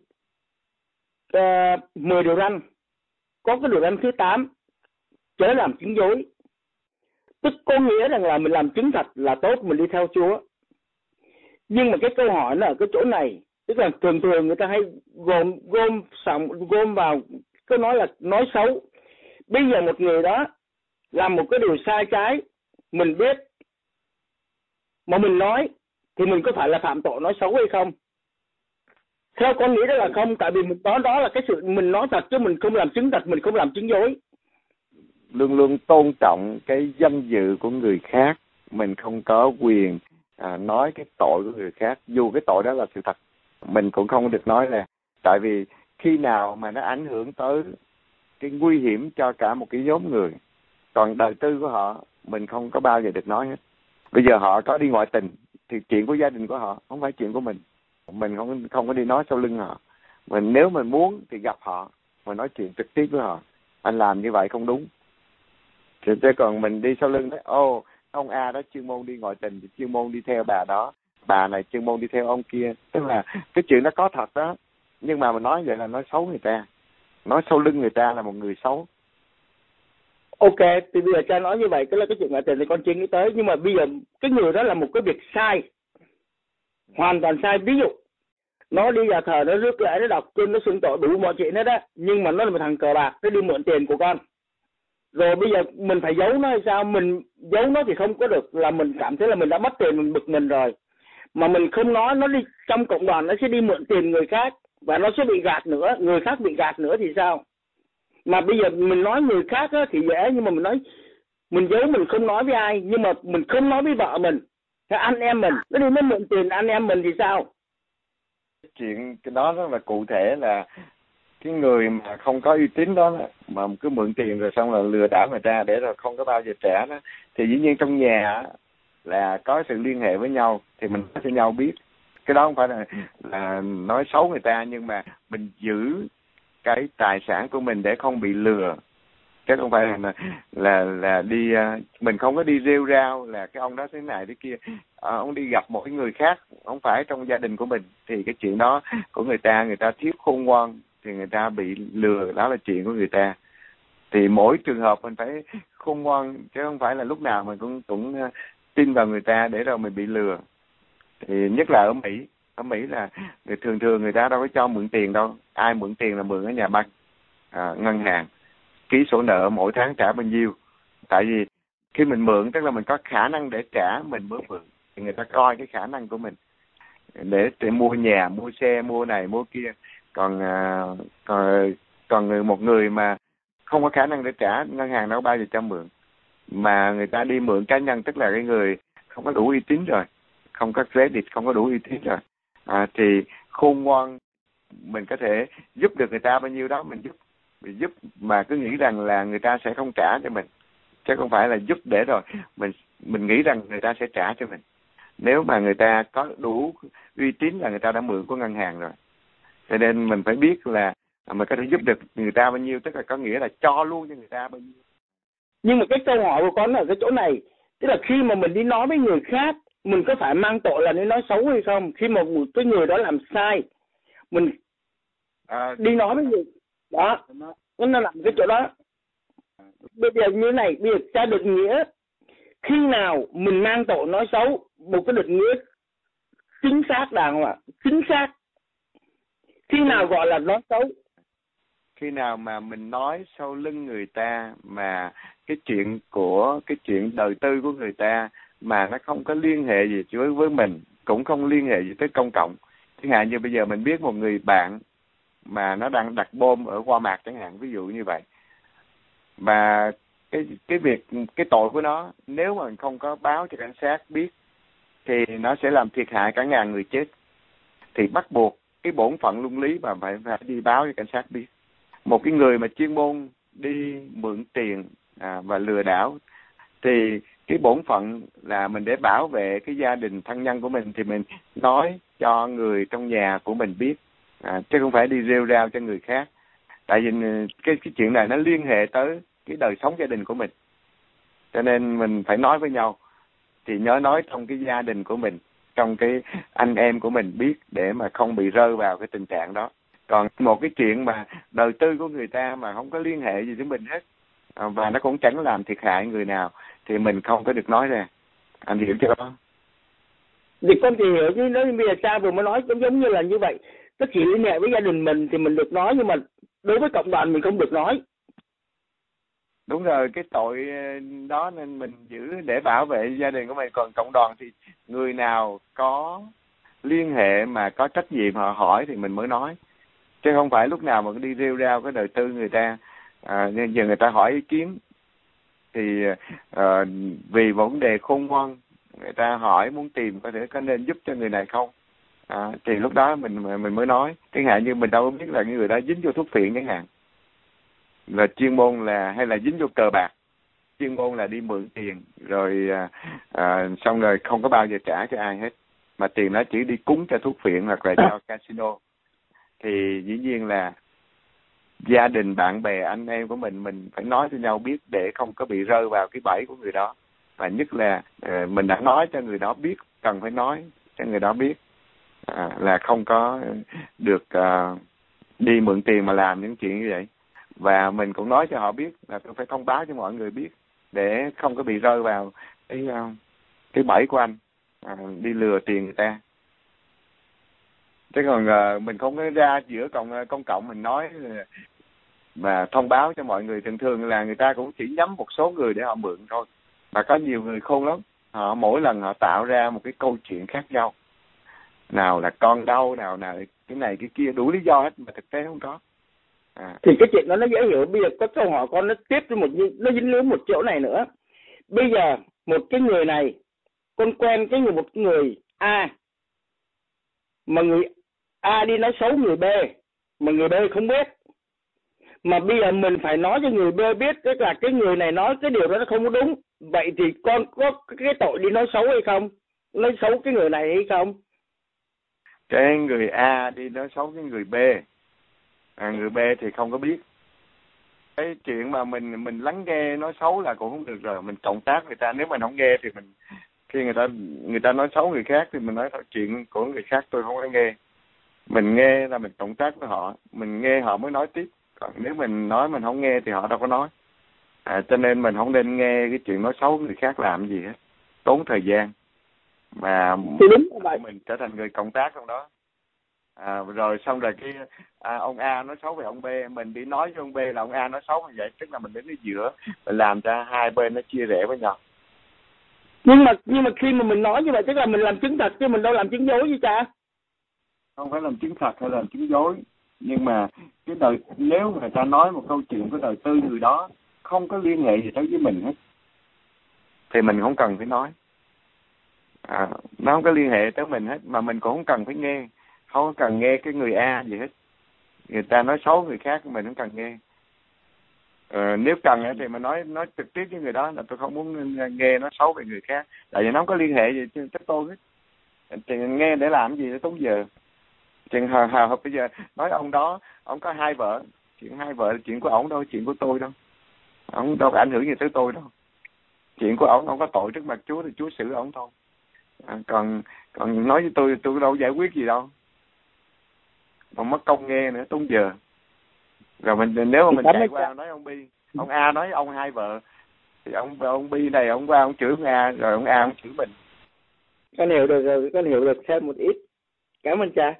10 điều răn, có cái điều răn thứ 8, chớ làm chứng dối. Tức có nghĩa rằng là mình làm chứng thật là tốt, mình đi theo Chúa. Nhưng mà cái câu hỏi nó ở cái chỗ này, tức là thường người ta hay gom vào câu nói là nói xấu. Bây giờ một người đó làm một cái điều sai trái, mình biết mà mình nói thì mình có phải là phạm tội nói xấu hay không? Theo con nghĩ đó là không, tại vì mình đó là cái sự mình nói thật chứ mình không làm chứng thật, mình không làm chứng dối. Luôn luôn tôn trọng cái danh dự của người khác, mình không có quyền nói cái tội của người khác, dù cái tội đó là sự thật. Mình cũng không được nói là, tại vì khi nào mà nó ảnh hưởng tới cái nguy hiểm cho cả một cái nhóm người, còn đời tư của họ mình không có bao giờ được nói hết. Bây giờ họ có đi ngoại tình thì chuyện của gia đình của họ, không phải chuyện của mình. Mình không có đi nói sau lưng họ. Nếu mình muốn thì gặp họ mà nói chuyện trực tiếp với họ, anh làm như vậy không đúng. Chứ còn mình đi sau lưng đấy, ông A đó chuyên môn đi ngoại tình thì chuyên môn đi theo bà đó, bà này chuyên môn đi theo ông kia. Tức là cái chuyện đó có thật đó, nhưng mà mình nói vậy là nói xấu người ta, nói sau lưng người ta là một người xấu. Ok, thì bây giờ cha nói như vậy, tức là cái chuyện ngoại tình thì con chưa nghĩ tới, nhưng mà bây giờ cái người đó là một cái việc sai, hoàn toàn sai. Ví dụ nó đi nhà thờ, nó rước lễ, nó đọc kinh, nó xưng tội đủ mọi chuyện hết á, nhưng mà nó là một thằng cờ bạc, nó đi mượn tiền của con. Rồi bây giờ mình phải giấu nó hay sao? Mình giấu nó thì không có được, là mình cảm thấy là mình đã mất tiền, mình bực mình rồi. Mà mình không nói, nó đi trong cộng đoàn nó sẽ đi mượn tiền người khác và nó sẽ bị gạt nữa, người khác bị gạt nữa thì sao? Mà bây giờ mình nói người khác á, thì dễ, nhưng mà mình nói mình giấu, mình không nói với ai, nhưng mà mình không nói với vợ mình hay anh em mình, nó đi nó mượn tiền anh em mình thì sao? Chuyện cái đó rất là cụ thể, là cái người mà không có uy tín đó mà cứ mượn tiền rồi xong là lừa đảo người ta để rồi không có bao giờ trả đó, thì dĩ nhiên trong nhà là có sự liên hệ với nhau thì mình nói cho nhau biết. Cái đó không phải là nói xấu người ta, nhưng mà mình giữ cái tài sản của mình để không bị lừa, chứ không phải là đi mình không có đi rêu rao là cái ông đó thế này thế kia. Ông đi gặp một cái người khác không phải trong gia đình của mình thì cái chuyện đó của người ta thiếu khôn ngoan thì người ta bị lừa, đó là chuyện của người ta. Thì mỗi trường hợp mình phải khôn ngoan, chứ không phải là lúc nào mình cũng tin vào người ta để rồi mình bị lừa. Thì nhất là ở Mỹ là thường người ta đâu có cho mượn tiền đâu, ai mượn tiền là mượn ở nhà băng, ngân hàng, ký sổ nợ mỗi tháng trả bao nhiêu. Tại vì khi mình mượn tức là mình có khả năng để trả mình mới mượn, thì người ta coi cái khả năng của mình để mua nhà, mua xe, mua này mua kia. Còn một người mà không có khả năng để trả, ngân hàng đâu bao giờ cho mượn. Mà người ta đi mượn cá nhân tức là cái người không có đủ uy tín rồi, không có credit, không có đủ uy tín rồi, thì khôn ngoan mình có thể giúp được người ta bao nhiêu đó mình giúp mà cứ nghĩ rằng là người ta sẽ không trả cho mình, chứ không phải là giúp để rồi mình nghĩ rằng người ta sẽ trả cho mình. Nếu mà người ta có đủ uy tín là người ta đã mượn của ngân hàng rồi. Cho nên mình phải biết là mình có thể giúp được người ta bao nhiêu, tức là có nghĩa là cho luôn cho người ta bao nhiêu. Nhưng mà cái câu hỏi của con ở cái chỗ này, tức là khi mà mình đi nói với người khác, mình có phải mang tội là nên nói xấu hay không? Khi mà một cái người đó làm sai, mình đi nói với người đó, nó làm cái chỗ đó. Bây giờ như thế này, bây giờ cha định nghĩa khi nào mình mang tội nói xấu, một cái định nghĩa chính xác đàng hoàng, chính xác. Khi nào gọi là nói xấu? Khi nào mà mình nói sau lưng người ta mà cái chuyện đời tư của người ta mà nó không có liên hệ gì với mình, cũng không liên hệ gì tới công cộng. Chẳng hạn như bây giờ mình biết một người bạn mà nó đang đặt bom ở Walmart chẳng hạn, ví dụ như vậy. Mà cái tội của nó, nếu mà mình không có báo cho cảnh sát biết thì nó sẽ làm thiệt hại cả ngàn người chết. Thì bắt buộc cái bổn phận luân lý mà phải đi báo cho cảnh sát biết. Một cái người mà chuyên môn đi mượn tiền và lừa đảo thì cái bổn phận là mình để bảo vệ cái gia đình thân nhân của mình thì mình nói cho người trong nhà của mình biết, chứ không phải đi rêu rao cho người khác. Tại vì cái chuyện này nó liên hệ tới cái đời sống gia đình của mình, cho nên mình phải nói với nhau. Thì nhớ nói trong cái gia đình của mình, trong cái anh em của mình biết, để mà không bị rơi vào cái tình trạng đó. Còn một cái chuyện mà đời tư của người ta mà không có liên hệ gì với mình hết, và nó cũng chẳng làm thiệt hại người nào, thì mình không có được nói ra. Anh hiểu chưa? Thì con thì hiểu chứ, nếu bây giờ cha vừa mới nói cũng giống như là như vậy. Nó chỉ liên hệ với gia đình mình thì mình được nói, nhưng mà đối với cộng đoàn mình không được nói. Đúng rồi, cái tội đó nên mình giữ để bảo vệ gia đình của mình. Còn cộng đoàn thì người nào có liên hệ mà có trách nhiệm họ hỏi thì mình mới nói, chứ không phải lúc nào mà đi rêu rao cái đời tư người ta. Nhưng giờ người ta hỏi ý kiến thì vì vấn đề khôn ngoan người ta hỏi muốn tìm có thể có nên giúp cho người này không, thì lúc đó mình mới nói. Chẳng hạn như mình đâu có biết là người đó dính vô thuốc phiện chẳng hạn, là chuyên môn là, hay là dính vô cờ bạc, chuyên môn là đi mượn tiền rồi xong rồi không có bao giờ trả cho ai hết, mà tiền đó chỉ đi cúng cho thuốc phiện hoặc là cho casino, thì dĩ nhiên là gia đình, bạn bè, anh em của mình phải nói cho nhau biết để không có bị rơi vào cái bẫy của người đó. Và nhất là mình đã nói cho người đó biết, cần phải nói cho người đó biết là không có được đi mượn tiền mà làm những chuyện như vậy. Và mình cũng nói cho họ biết là tôi phải thông báo cho mọi người biết để không có bị rơi vào cái bẫy của anh, đi lừa tiền người ta. Chứ còn mình không có ra giữa công cộng mình nói mà thông báo cho mọi người. Thường thường là người ta cũng chỉ nhắm một số người để họ mượn thôi, mà có nhiều người khôn lắm, họ mỗi lần họ tạo ra một cái câu chuyện khác nhau, nào là con đau, nào là cái này cái kia, đủ lý do hết mà thực tế không có. Thì cái chuyện đó nó dễ hiểu. Bây giờ có câu hỏi con nó tiếp với nó dính líu một chỗ này nữa. Bây giờ một cái người này, con quen một người A, mà người A đi nói xấu người B, mà người B không biết, mà bây giờ mình phải nói cho người B biết, tức là cái người này nói cái điều đó nó không có đúng. Vậy thì con có cái tội đi nói xấu hay không, nói xấu cái người này hay không? Cái người A đi nói xấu cái người B, người B thì không có biết. Cái chuyện mà mình lắng nghe nói xấu là cũng không được rồi, mình cộng tác người ta. Nếu mình không nghe thì mình, khi người ta nói xấu người khác thì mình nói thôi, chuyện của người khác tôi không có nghe. Mình nghe là mình cộng tác với họ, mình nghe họ mới nói tiếp. Còn nếu mình nói mình không nghe thì họ đâu có nói. Cho nên mình không nên nghe cái chuyện nói xấu người khác làm gì hết, tốn thời gian mà mình trở thành người cộng tác trong đó. Rồi xong rồi cái ông A nói xấu về ông B, mình đi nói với ông B là ông A nói xấu như vậy, tức là mình đứng ở giữa, mình làm cho hai bên nó chia rẽ với nhau. Nhưng mà khi mà mình nói như vậy tức là mình làm chứng thật chứ mình đâu làm chứng dối gì cha. Không phải làm chứng thật hay làm chứng dối, nhưng mà cái đời, nếu người ta nói một câu chuyện của đời tư người đó không có liên hệ gì tới với mình hết thì mình không cần phải nói. Nó không có liên hệ tới mình hết, mà mình cũng không cần phải nghe, không cần nghe cái người A gì hết. Người ta nói xấu người khác mình không cần nghe. Nếu cần thì mình nói trực tiếp với người đó là tôi không muốn nghe nói xấu về người khác, tại vì nó không có liên hệ gì tới tôi hết. Thì nghe để làm gì, để tốn giờ. Chuyện hào bây giờ nói ông đó, ông có hai vợ, chuyện hai vợ là chuyện của ổng đâu, chuyện của tôi đâu. Ông đâu có ảnh hưởng gì tới tôi đâu. Chuyện của ổng có tội trước mặt Chúa thì Chúa xử ổng thôi. Còn nói với tôi đâu giải quyết gì đâu. Mà mất công nghe nữa, tốn giờ. Rồi nếu mà mình chạy qua nói ông Bi, ông A nói ông hai vợ, thì ông Bi này ông qua ông chửi ông A, rồi ông A ông chửi mình. Con hiểu được rồi, con hiểu được thêm một ít. Cảm ơn cha.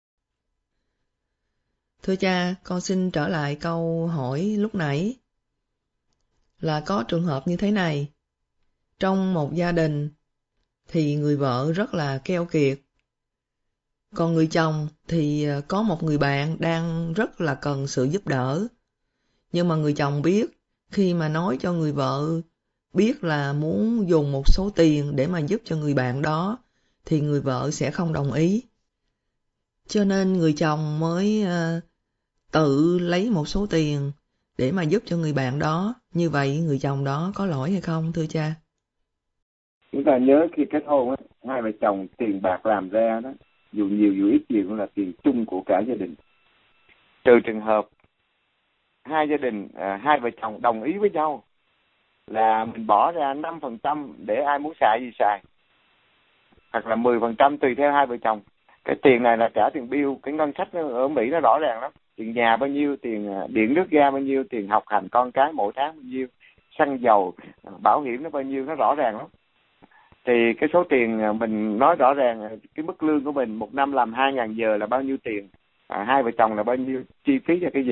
Thưa cha, con xin trở lại câu hỏi lúc nãy. Là có trường hợp như thế này. Trong một gia đình thì người vợ rất là keo kiệt. Còn người chồng thì có một người bạn đang rất là cần sự giúp đỡ. Nhưng mà người chồng biết, khi mà nói cho người vợ biết là muốn dùng một số tiền để mà giúp cho người bạn đó, thì người vợ sẽ không đồng ý. Cho nên người chồng mới tự lấy một số tiền để mà giúp cho người bạn đó. Như vậy người chồng đó có lỗi hay không thưa cha? Chúng ta nhớ khi kết hôn, hai vợ chồng tiền bạc làm ra đó, dù nhiều dù ít gì cũng là tiền chung của cả gia đình. Trừ trường hợp hai gia đình, hai vợ chồng đồng ý với nhau là mình bỏ ra 5% để ai muốn xài gì xài, hoặc là 10% tùy theo hai vợ chồng. Cái tiền này là trả tiền bill, cái ngân sách ở Mỹ nó rõ ràng lắm. Tiền nhà bao nhiêu, tiền điện nước ga bao nhiêu, tiền học hành con cái mỗi tháng bao nhiêu, xăng dầu, bảo hiểm nó bao nhiêu, nó rõ ràng lắm. Thì cái số tiền mình nói rõ ràng, cái mức lương của mình một năm làm 2.000 giờ là bao nhiêu tiền, hai vợ chồng là bao nhiêu chi phí cho cái gì.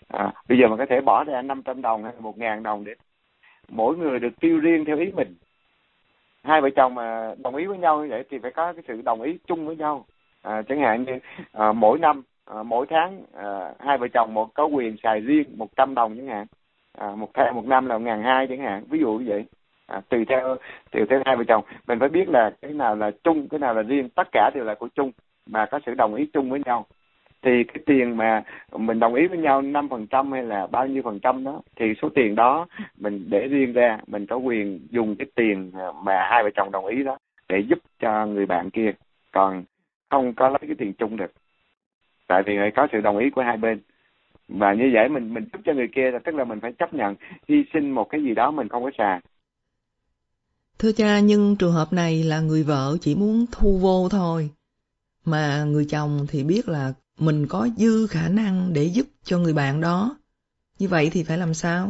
Bây giờ mình có thể bỏ ra 500 đồng hay 1.000 đồng để mỗi người được tiêu riêng theo ý mình. Hai vợ chồng mà đồng ý với nhau như vậy thì phải có cái sự đồng ý chung với nhau. Chẳng hạn như mỗi năm, mỗi tháng hai vợ chồng có quyền xài riêng 100 đồng chẳng hạn. Một năm là 1.200 chẳng hạn, ví dụ như vậy. Tùy theo hai vợ chồng. Mình phải biết là cái nào là chung, cái nào là riêng. Tất cả đều là của chung mà có sự đồng ý chung với nhau. Thì cái tiền mà mình đồng ý với nhau 5% hay là bao nhiêu % đó, thì số tiền đó mình để riêng ra, mình có quyền dùng cái tiền mà hai vợ chồng đồng ý đó để giúp cho người bạn kia, còn không có lấy cái tiền chung được, tại vì phải có sự đồng ý của hai bên. Và như vậy mình giúp cho người kia, tức là mình phải chấp nhận hy sinh một cái gì đó mình không có xài. Thưa cha, nhưng trường hợp này là người vợ chỉ muốn thu vô thôi, mà người chồng thì biết là mình có dư khả năng để giúp cho người bạn đó. Như vậy thì phải làm sao?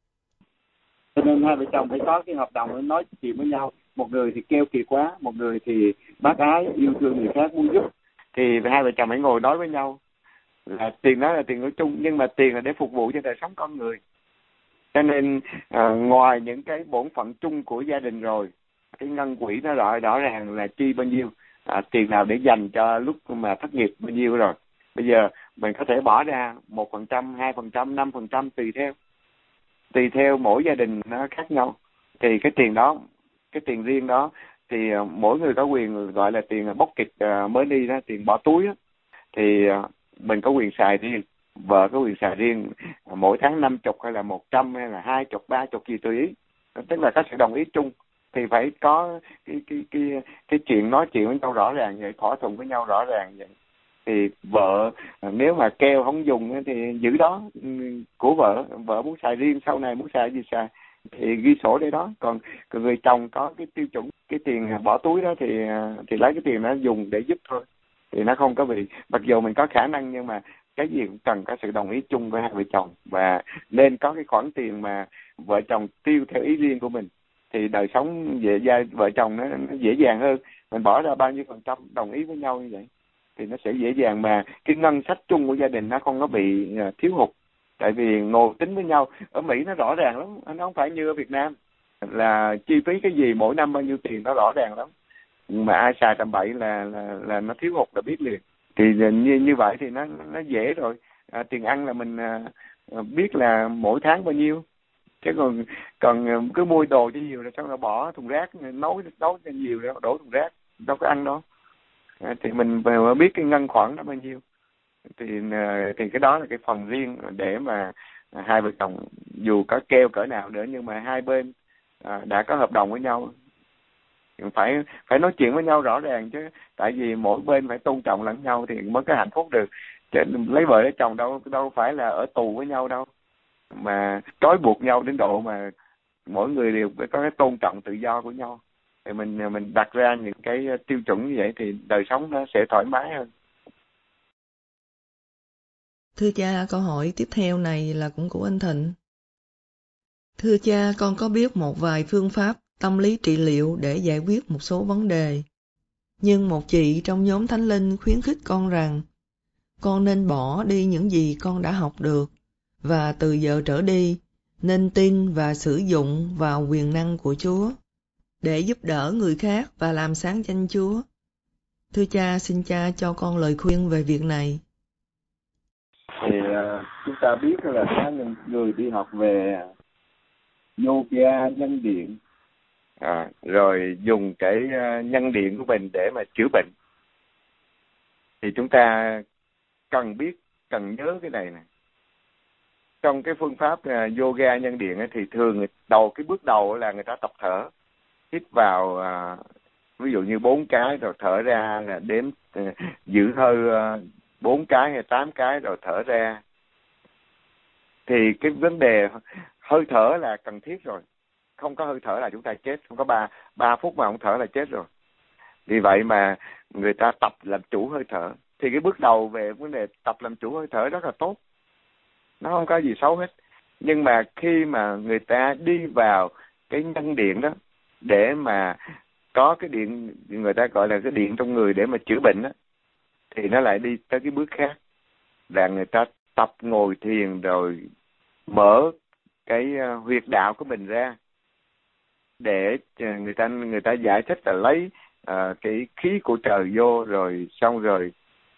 Cho nên hai vợ chồng phải có cái hợp đồng để nói chuyện với nhau. Một người thì keo kiệt quá, một người thì bác ái, yêu thương người khác, muốn giúp. Thì hai vợ chồng phải ngồi nói với nhau là tiền đó là tiền của chung, nhưng mà tiền là để phục vụ cho đời sống con người. Cho nên ngoài những cái bổn phận chung của gia đình rồi, cái ngân quỹ nó rõ ràng là chi bao nhiêu, tiền nào để dành cho lúc mà thất nghiệp bao nhiêu rồi. Bây giờ mình có thể bỏ ra 1%, 2%, 5% tùy theo mỗi gia đình nó khác nhau. Thì cái tiền đó, cái tiền riêng đó thì mỗi người có quyền, gọi là tiền bốc kịch mới đi đó, tiền bỏ túi đó, thì mình có quyền xài riêng, vợ có quyền xài riêng, mỗi tháng 50 hay là 100 hay là 20, 30 gì tùy ý. Tức là có sự đồng ý chung thì phải có cái chuyện nói chuyện với nhau rõ ràng vậy, thỏa thuận với nhau rõ ràng vậy. Thì vợ nếu mà keo không dùng thì giữ đó của vợ muốn xài riêng, sau này muốn xài gì xài thì ghi sổ để đó. Còn người chồng có cái tiêu chuẩn, cái tiền bỏ túi đó thì lấy cái tiền đó dùng để giúp thôi, thì nó không có bị, mặc dù mình có khả năng nhưng mà cái gì cũng cần có sự đồng ý chung của hai vợ chồng, và nên có cái khoản tiền mà vợ chồng tiêu theo ý riêng của mình, thì đời sống về vợ chồng nó dễ dàng hơn. Mình bỏ ra bao nhiêu % đồng ý với nhau như vậy thì nó sẽ dễ dàng, mà cái ngân sách chung của gia đình nó không có bị thiếu hụt. Tại vì ngồi tính với nhau, ở Mỹ nó rõ ràng lắm, nó không phải như ở Việt Nam là chi phí cái gì mỗi năm bao nhiêu tiền, nó rõ ràng lắm. Mà ai xài tầm bậy là nó thiếu hụt là biết liền. Thì như vậy thì nó dễ rồi. Tiền ăn là mình biết là mỗi tháng bao nhiêu, chứ còn cứ mua đồ cho nhiều rồi xong rồi bỏ thùng rác, nấu cho nhiều rồi đổ thùng rác, đâu có ăn đâu. Thì mình biết cái ngân khoản đó bao nhiêu, thì cái đó là cái phần riêng để mà hai vợ chồng dù có keo cỡ nào nữa nhưng mà hai bên đã có hợp đồng với nhau, phải nói chuyện với nhau rõ ràng chứ. Tại vì mỗi bên phải tôn trọng lẫn nhau thì mới có hạnh phúc được. Chứ lấy vợ lấy chồng đâu phải là ở tù với nhau đâu, mà trói buộc nhau đến độ mà mỗi người đều phải có cái tôn trọng tự do của nhau. Thì mình đặt ra những cái tiêu chuẩn như vậy thì đời sống nó sẽ thoải mái hơn. Thưa cha, câu hỏi tiếp theo này là cũng của anh Thịnh. Thưa cha, con có biết một vài phương pháp tâm lý trị liệu để giải quyết một số vấn đề. Nhưng một chị trong nhóm Thánh Linh khuyến khích con rằng con nên bỏ đi những gì con đã học được và từ giờ trở đi nên tin và sử dụng vào quyền năng của Chúa để giúp đỡ người khác và làm sáng danh Chúa. Thưa cha, xin cha cho con lời khuyên về việc này. Thì chúng ta biết là có những người đi học về yoga nhân điện, rồi dùng cái nhân điện của mình để mà chữa bệnh. Thì chúng ta cần nhớ cái này nè. Trong cái phương pháp yoga nhân điện ấy, thì thường cái bước đầu là người ta tập thở, hít vào ví dụ như 4 cái rồi thở ra, là đếm giữ hơi 4 cái hay 8 cái rồi thở ra. Thì cái vấn đề hơi thở là cần thiết rồi, không có hơi thở là chúng ta chết, không có 3 phút mà không thở là chết rồi. Vì vậy mà người ta tập làm chủ hơi thở. Thì cái bước đầu về vấn đề tập làm chủ hơi thở rất là tốt, nó không có gì xấu hết. Nhưng mà khi mà người ta đi vào cái nhân điện đó để mà có cái điện, người ta gọi là cái điện trong người để mà chữa bệnh đó, thì nó lại đi tới cái bước khác, là người ta tập ngồi thiền rồi mở cái huyệt đạo của mình ra để người ta giải thích là lấy cái khí của trời vô, rồi xong rồi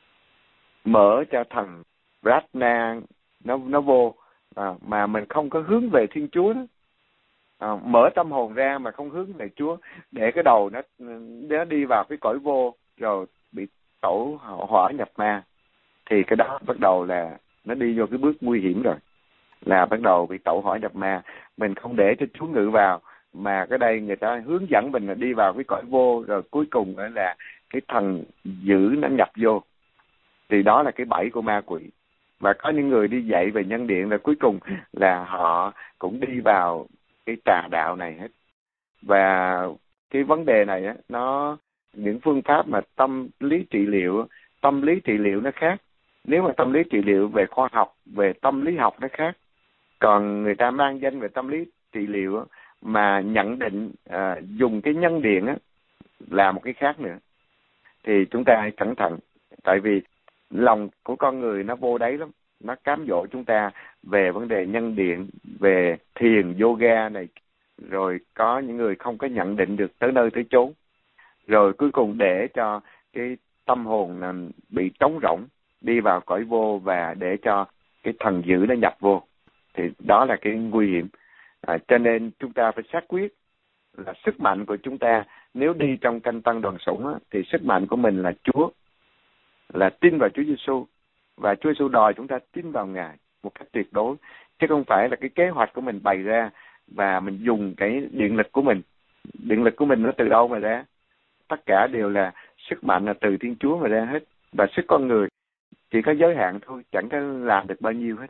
mở cho thần Prajna nó vô, mà mình không có hướng về Thiên Chúa đó. Mở tâm hồn ra mà không hướng về Chúa, để cái đầu nó đi vào cái cõi vô rồi bị tẩu hỏa nhập ma, thì cái đó bắt đầu là nó đi vô cái bước nguy hiểm rồi, là bắt đầu bị tẩu hỏa nhập ma. Mình không để cho Chúa ngự vào, mà cái đây người ta hướng dẫn mình là đi vào cái cõi vô, rồi cuối cùng là cái thần dữ nó nhập vô, thì đó là cái bẫy của ma quỷ. Và có những người đi dạy về nhân điện là cuối cùng là họ cũng đi vào cái tà đạo này hết. Và cái vấn đề này á, những phương pháp mà tâm lý trị liệu nó khác. Nếu mà tâm lý trị liệu về khoa học, về tâm lý học nó khác. Còn người ta mang danh về tâm lý trị liệu mà nhận định dùng cái nhân điện á, là một cái khác nữa. Thì chúng ta hãy cẩn thận, tại vì lòng của con người nó vô đấy lắm, nó cám dỗ chúng ta về vấn đề nhân điện, về thiền, yoga này, rồi có những người không có nhận định được tới nơi tới chốn, rồi cuối cùng để cho cái tâm hồn bị trống rỗng, đi vào cõi vô, và để cho cái thần dữ nó nhập vô, thì đó là cái nguy hiểm. Cho nên chúng ta phải xác quyết là sức mạnh của chúng ta, nếu đi trong canh tăng đoàn sủng á, thì sức mạnh của mình là Chúa, là tin vào Chúa Giêsu, và Chúa Giêsu đòi chúng ta tin vào Ngài một cách tuyệt đối, chứ không phải là cái kế hoạch của mình bày ra và mình dùng cái điện lực của mình. Điện lực của mình nó từ đâu mà ra? Tất cả đều là sức mạnh là từ Thiên Chúa mà ra hết, và sức con người chỉ có giới hạn thôi, chẳng có làm được bao nhiêu hết.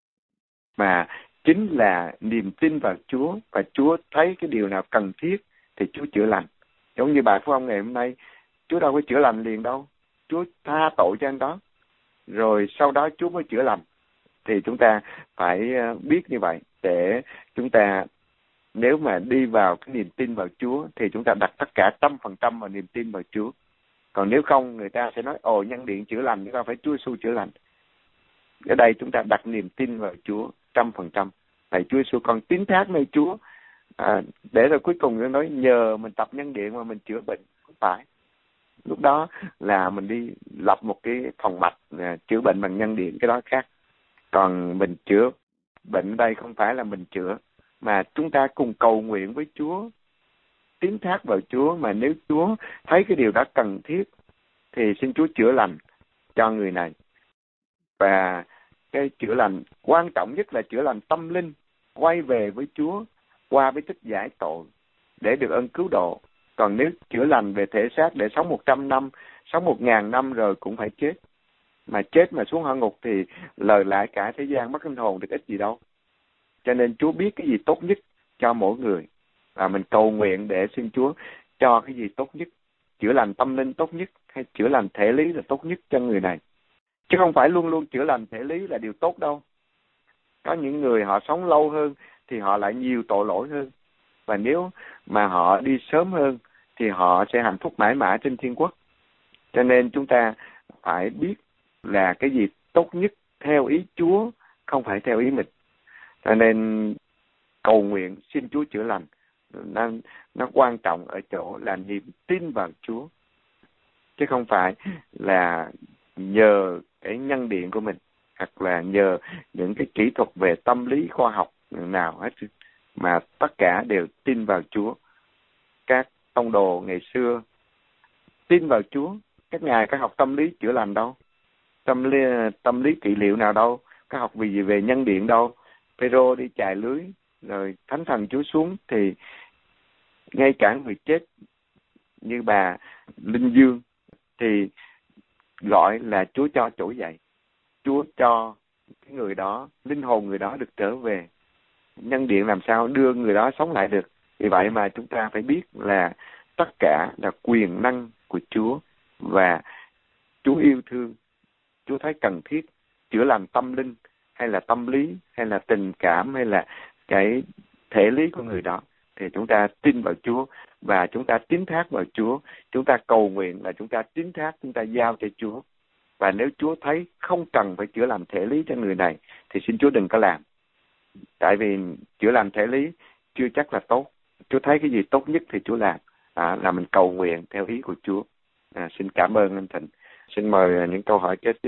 Mà chính là niềm tin vào Chúa, và Chúa thấy cái điều nào cần thiết thì Chúa chữa lành. Giống như bài phúc âm ngày hôm nay, Chúa đâu có chữa lành liền đâu, Chúa tha tội cho anh đó, rồi sau đó Chúa mới chữa lành. Thì chúng ta phải biết như vậy, để chúng ta nếu mà đi vào cái niềm tin vào Chúa thì chúng ta đặt tất cả 100% vào niềm tin vào Chúa. Còn nếu không, người ta sẽ nói nhân điện chữa lành, chúng ta phải Chúa Giêsu chữa lành. Ở đây chúng ta đặt niềm tin vào Chúa 100%. Thầy Chúa Giêsu còn tín thác nơi Chúa, để rồi cuối cùng nó nói nhờ mình tập nhân điện mà mình chữa bệnh. Không phải. Lúc đó là mình đi lập một cái phòng mạch chữa bệnh bằng nhân điện, cái đó khác. Còn mình chữa bệnh ở đây không phải là mình chữa, mà chúng ta cùng cầu nguyện với Chúa, tín thác vào Chúa, mà nếu Chúa thấy cái điều đó cần thiết thì xin Chúa chữa lành cho người này. Và cái chữa lành quan trọng nhất là chữa lành tâm linh, quay về với Chúa qua bí tích giải tội để được ơn cứu độ. Còn nếu chữa lành về thể xác để sống 100 năm, sống 1000 năm rồi cũng phải chết. Mà chết mà xuống hỏa ngục thì lời lại cả thế gian mất linh hồn được ích gì đâu. Cho nên Chúa biết cái gì tốt nhất cho mỗi người, và mình cầu nguyện để xin Chúa cho cái gì tốt nhất, chữa lành tâm linh tốt nhất hay chữa lành thể lý là tốt nhất cho người này. Chứ không phải luôn luôn chữa lành thể lý là điều tốt đâu. Có những người họ sống lâu hơn thì họ lại nhiều tội lỗi hơn, và nếu mà họ đi sớm hơn thì họ sẽ hạnh phúc mãi mãi trên thiên quốc. Cho nên chúng ta phải biết là cái gì tốt nhất theo ý Chúa, không phải theo ý mình. Cho nên cầu nguyện xin Chúa chữa lành, nó quan trọng ở chỗ là niềm tin vào Chúa, chứ không phải là nhờ cái nhân điện của mình, hoặc là nhờ những cái kỹ thuật về tâm lý khoa học nào hết, mà tất cả đều tin vào Chúa. Các tông đồ ngày xưa tin vào Chúa, các ngài có học tâm lý chữa lành đâu, tâm lý trị liệu nào đâu, có học gì về nhân điện đâu. Phêrô đi chài lưới rồi thánh thần Chúa xuống thì ngay cả người chết như bà Linh Dương thì gọi là Chúa cho trỗi dậy, Chúa cho cái người đó, linh hồn người đó được trở về. Nhân điện làm sao đưa người đó sống lại được. Vì vậy mà chúng ta phải biết là tất cả là quyền năng của Chúa, và Chúa yêu thương, Chúa thấy cần thiết chữa lành tâm linh hay là tâm lý hay là tình cảm hay là cái thể lý của người đó, thì chúng ta tin vào Chúa và chúng ta tín thác vào Chúa. Chúng ta cầu nguyện là chúng ta tín thác, chúng ta giao cho Chúa, Và nếu Chúa thấy không cần phải chữa làm thể lý cho người này thì xin Chúa đừng có làm. Tại vì chữa làm thể lý chưa chắc là tốt. Chúa thấy cái gì tốt nhất thì Chúa làm. Là mình cầu nguyện theo ý của Chúa. Xin cảm ơn anh Thịnh. Xin mời những câu hỏi kế tiếp.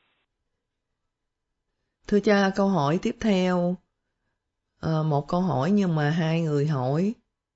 Thưa cha, câu hỏi tiếp theo, một câu hỏi nhưng mà hai người hỏi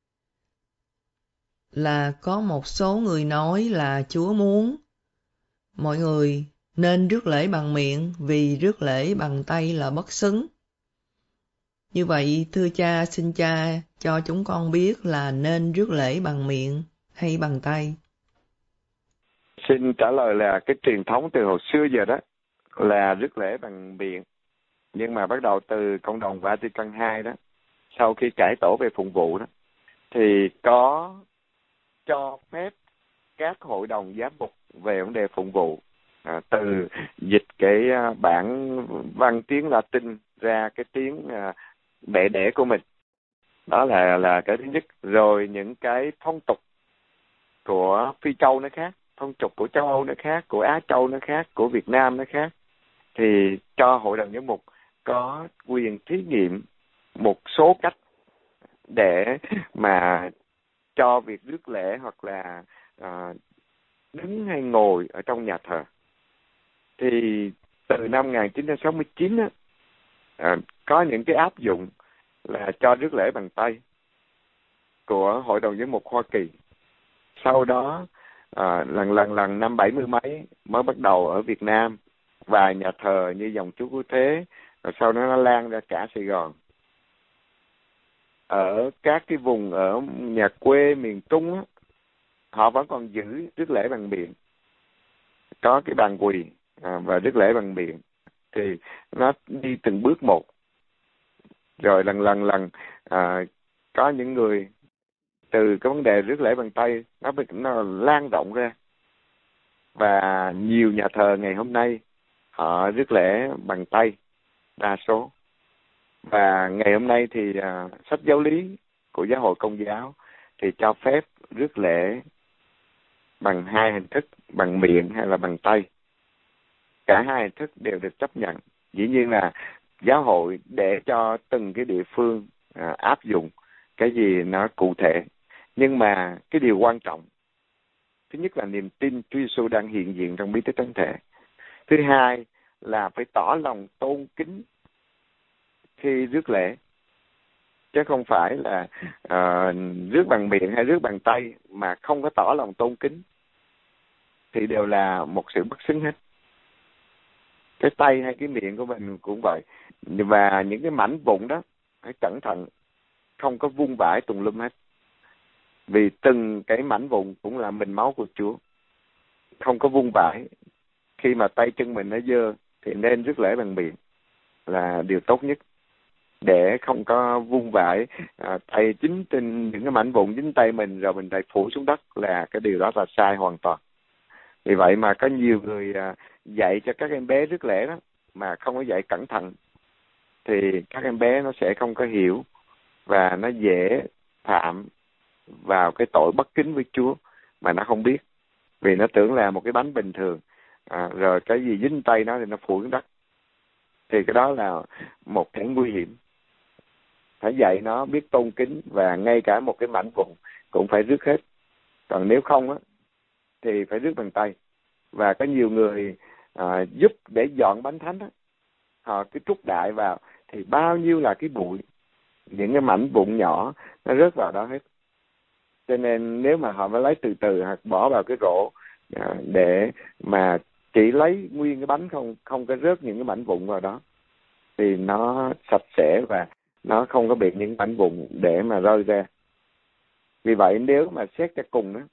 là có một số người nói là Chúa muốn mọi người nên rước lễ bằng miệng vì rước lễ bằng tay là bất xứng. Như vậy, thưa cha, xin cha cho chúng con biết là nên rước lễ bằng miệng hay bằng tay. Xin trả lời là cái truyền thống từ hồi xưa giờ đó là rước lễ bằng miệng. Nhưng mà bắt đầu từ cộng đồng Vatican II đó, sau khi cải tổ về phụng vụ đó, thì có cho phép các hội đồng giám mục về vấn đề phụng vụ từ dịch cái bản văn tiếng Latin ra cái tiếng mẹ đẻ của mình. Đó là cái thứ nhất. Rồi những cái phong tục của Phi Châu nó khác, phong tục của châu Âu nó khác, của Á Châu nó khác, của Việt Nam nó khác. Thì cho hội đồng giám mục có quyền thí nghiệm một số cách để mà cho việc rước lễ hoặc là đứng hay ngồi ở trong nhà thờ. Thì từ năm 1969 á, có những cái áp dụng là cho rước lễ bằng tay của Hội đồng Giám mục Hoa Kỳ. Sau đó lần năm 70 mấy mới bắt đầu ở Việt Nam, vài nhà thờ như dòng Chúa Cứu Thế, rồi sau đó nó lan ra cả Sài Gòn. Ở các cái vùng ở nhà quê miền Trung á, họ vẫn còn giữ rước lễ bằng miệng, có cái bàn quỳ và rước lễ bằng miệng. Thì nó đi từng bước một, rồi lần có những người từ cái vấn đề rước lễ bằng tay nó lan rộng ra, và nhiều nhà thờ ngày hôm nay họ rước lễ bằng tay đa số. Và ngày hôm nay thì sách giáo lý của Giáo hội Công giáo thì cho phép rước lễ bằng hai hình thức, bằng miệng hay là bằng tay. Cả hai hình thức đều được chấp nhận. Dĩ nhiên là giáo hội để cho từng cái địa phương áp dụng cái gì nó cụ thể. Nhưng mà cái điều quan trọng, thứ nhất là niềm tin Chúa Giêsu đang hiện diện trong bí tích thánh thể. Thứ hai là phải tỏ lòng tôn kính khi rước lễ, chứ không phải là rước bằng miệng hay rước bằng tay mà không có tỏ lòng tôn kính thì đều là một sự bất xứng hết. Cái tay hay cái miệng của mình cũng vậy. Và những cái mảnh vụn đó phải cẩn thận, không có vung vãi tùm lum hết. Vì từng cái mảnh vụn cũng là mình máu của Chúa. Không có vung vãi. Khi mà tay chân mình nó dơ thì nên rước lễ bằng miệng là điều tốt nhất, để không có vung vãi tay chính trên những cái mảnh vụn dính tay mình rồi mình lại phủ xuống đất, là cái điều đó là sai hoàn toàn. Vì vậy mà có nhiều người dạy cho các em bé rước lễ đó mà không có dạy cẩn thận thì các em bé nó sẽ không có hiểu và nó dễ phạm vào cái tội bất kính với Chúa mà nó không biết, vì nó tưởng là một cái bánh bình thường, rồi cái gì dính tay nó thì nó phủ xuống đất. Thì cái đó là một cái nguy hiểm. Phải dạy nó biết tôn kính, và ngay cả một cái mảnh vụn cũng phải rước hết. Còn nếu không á thì phải rước bằng tay. Và có nhiều người giúp để dọn bánh thánh á, họ cứ trút đại vào thì bao nhiêu là cái bụi, những cái mảnh vụn nhỏ nó rớt vào đó hết. Cho nên nếu mà họ phải lấy từ từ hoặc bỏ vào cái rổ để mà chỉ lấy nguyên cái bánh, không có rớt những cái mảnh vụn vào đó, thì nó sạch sẽ và nó không có bị những mảnh vụn để mà rơi ra. Vì vậy nếu mà xét cho cùng đó,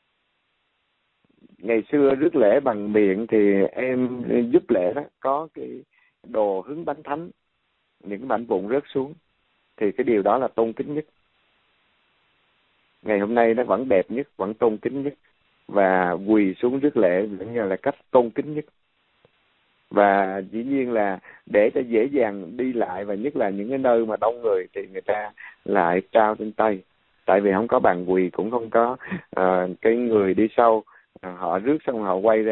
ngày xưa rước lễ bằng miệng thì em giúp lễ đó có cái đồ hứng bánh thánh, những cái mảnh vụn rớt xuống, thì cái điều đó là tôn kính nhất. Ngày hôm nay nó vẫn đẹp nhất, vẫn tôn kính nhất, và quỳ xuống rước lễ vẫn là cách tôn kính nhất. Và dĩ nhiên là để cho dễ dàng đi lại, và nhất là những cái nơi mà đông người thì người ta lại trao trên tay, tại vì không có bàn quỳ, cũng không có cái người đi sau, họ rước xong họ quay ra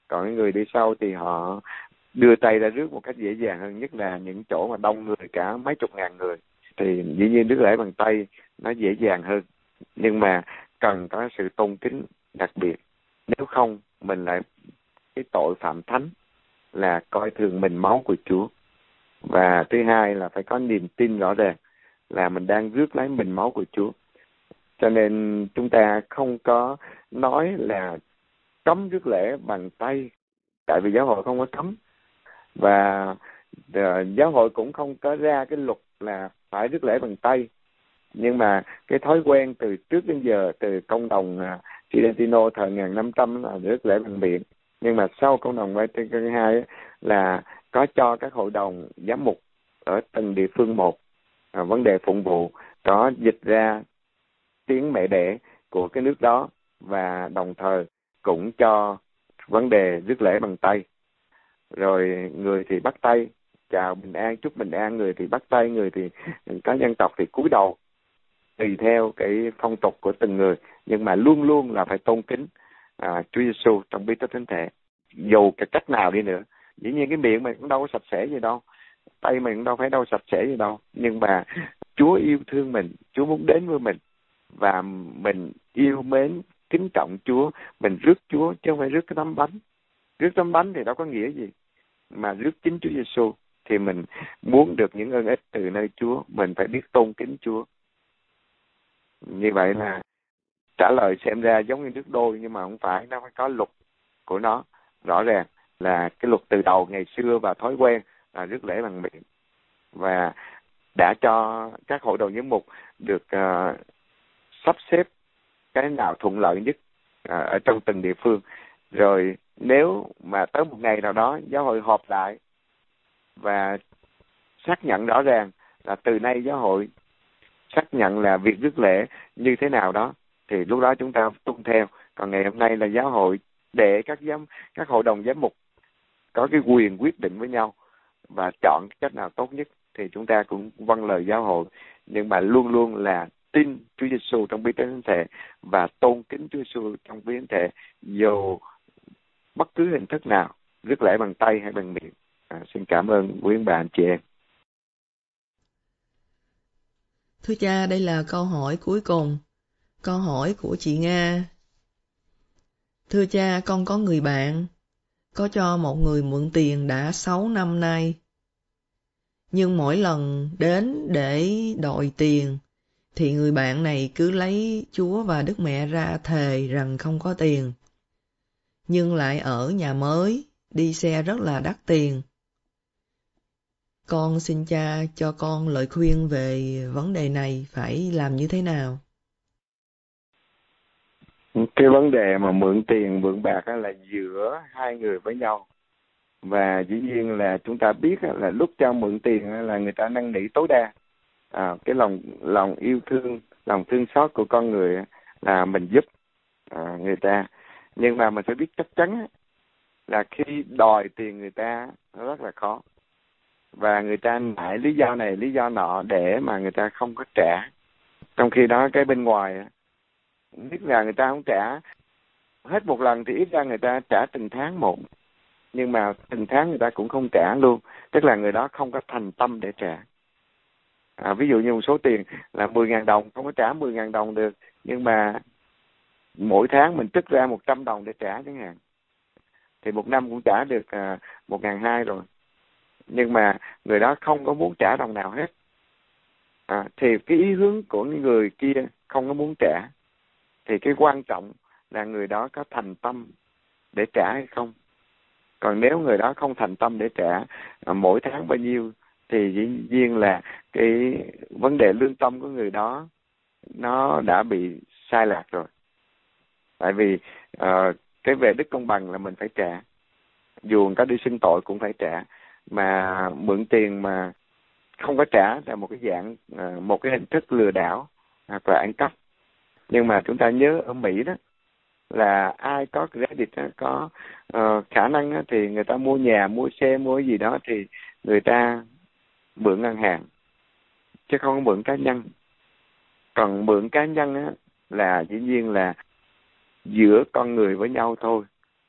Còn cái người đi sau thì họ đưa tay ra rước một cách dễ dàng hơn, nhất là những chỗ mà đông người cả mấy chục ngàn người thì dĩ nhiên rước lễ bằng tay nó dễ dàng hơn, nhưng mà cần có sự tôn kính đặc biệt, nếu không mình lại cái tội phạm thánh là coi thường mình máu của Chúa. Và thứ hai là phải có niềm tin rõ ràng là mình đang rước lấy mình máu của Chúa. Cho nên chúng ta không có nói là cấm rước lễ bằng tay, tại vì giáo hội không có cấm, và giáo hội cũng không có ra cái luật là phải rước lễ bằng tay. Nhưng mà cái thói quen từ trước đến giờ, từ công đồng Tridentino thời 1500 là rước lễ bằng miệng, nhưng mà sau công đồng Vatican II là có cho các hội đồng giám mục ở từng địa phương một vấn đề phụng vụ có dịch ra tiếng mẹ đẻ của cái nước đó, và đồng thời cũng cho vấn đề rước lễ bằng tay. Rồi người thì bắt tay chào bình an, chúc bình an, người thì bắt tay, người thì có dân tộc thì cúi đầu, tùy theo cái phong tục của từng người, nhưng mà luôn luôn là phải tôn kính Chúa Giêsu trong bí tích thánh thể, dù cái cách nào đi nữa. Dĩ nhiên cái miệng mình cũng đâu có sạch sẽ gì đâu, tay mình cũng đâu phải sạch sẽ gì đâu, nhưng mà Chúa yêu thương mình, Chúa muốn đến với mình, và mình yêu mến kính trọng Chúa, mình rước Chúa chứ không phải rước cái tấm bánh. Rước tấm bánh thì đâu có nghĩa gì, mà rước chính Chúa Giêsu thì mình muốn được những ơn ích từ nơi Chúa, mình phải biết tôn kính Chúa. Như vậy là trả lời xem ra giống như nước đôi, nhưng mà không phải, nó phải có luật của nó rõ ràng, là cái luật từ đầu ngày xưa và thói quen là rước lễ bằng miệng, và đã cho các hội đồng giám mục được sắp xếp cái nào thuận lợi nhất ở trong từng địa phương. Rồi nếu mà tới một ngày nào đó giáo hội họp lại và xác nhận rõ ràng là từ nay giáo hội xác nhận là việc rước lễ như thế nào đó, thì lúc đó chúng ta tuân theo. Còn ngày hôm nay là giáo hội để các hội đồng giám mục có cái quyền quyết định với nhau và chọn cái cách nào tốt nhất, thì chúng ta cũng vâng lời giáo hội, nhưng mà luôn luôn là tin Chúa Giêsu trong bí tích thánh thể và tôn kính Chúa Giêsu trong bí tích thánh thể, dù bất cứ hình thức nào, rước lễ bằng tay hay bằng miệng. Xin cảm ơn quý bà anh chị em. Thưa cha, đây là câu hỏi cuối cùng, câu hỏi của chị Nga. Thưa cha, con có người bạn, có cho một người mượn tiền đã 6 năm nay. Nhưng mỗi lần đến để đòi tiền, thì người bạn này cứ lấy Chúa và Đức Mẹ ra thề rằng không có tiền. Nhưng lại ở nhà mới, đi xe rất là đắt tiền. Con xin cha cho con lời khuyên về vấn đề này phải làm như thế nào? Cái vấn đề mà mượn tiền, mượn bạc là giữa hai người với nhau. Và dĩ nhiên là chúng ta biết là lúc cho mượn tiền là người ta năn nỉ tối đa. Cái lòng yêu thương, lòng thương xót của con người là mình giúp người ta. Nhưng mà mình phải biết chắc chắn là khi đòi tiền người ta nó rất là khó. Và người ta nại lý do này, lý do nọ để mà người ta không có trả. Trong khi đó cái bên ngoài biết là người ta không trả hết một lần thì ít ra người ta trả từng tháng một. Nhưng mà từng tháng người ta cũng không trả luôn. Tức là người đó không có thành tâm để trả. Ví dụ như một số tiền là 10.000 đồng, không có trả 10.000 đồng được. Nhưng mà mỗi tháng mình trích ra 100 đồng để trả chẳng hạn. Thì một năm cũng trả được 1.200 rồi. Nhưng mà người đó không có muốn trả đồng nào hết. Thì cái ý hướng của người kia không có muốn trả. Thì cái quan trọng là người đó có thành tâm để trả hay không. Còn nếu người đó không thành tâm để trả mỗi tháng bao nhiêu, thì dĩ nhiên là cái vấn đề lương tâm của người đó nó đã bị sai lạc rồi. Tại vì cái về đức công bằng là mình phải trả. Dù người ta đi xưng tội cũng phải trả. Mà mượn tiền mà không có trả là một cái dạng, một cái hình thức lừa đảo hoặc là ăn cắp. Nhưng mà chúng ta nhớ ở Mỹ đó, là ai có credit, có khả năng thì người ta mua nhà, mua xe, mua cái gì đó thì người ta mượn ngân hàng, chứ không có mượn cá nhân. Còn mượn cá nhân là dĩ nhiên là giữa con người với nhau thôi.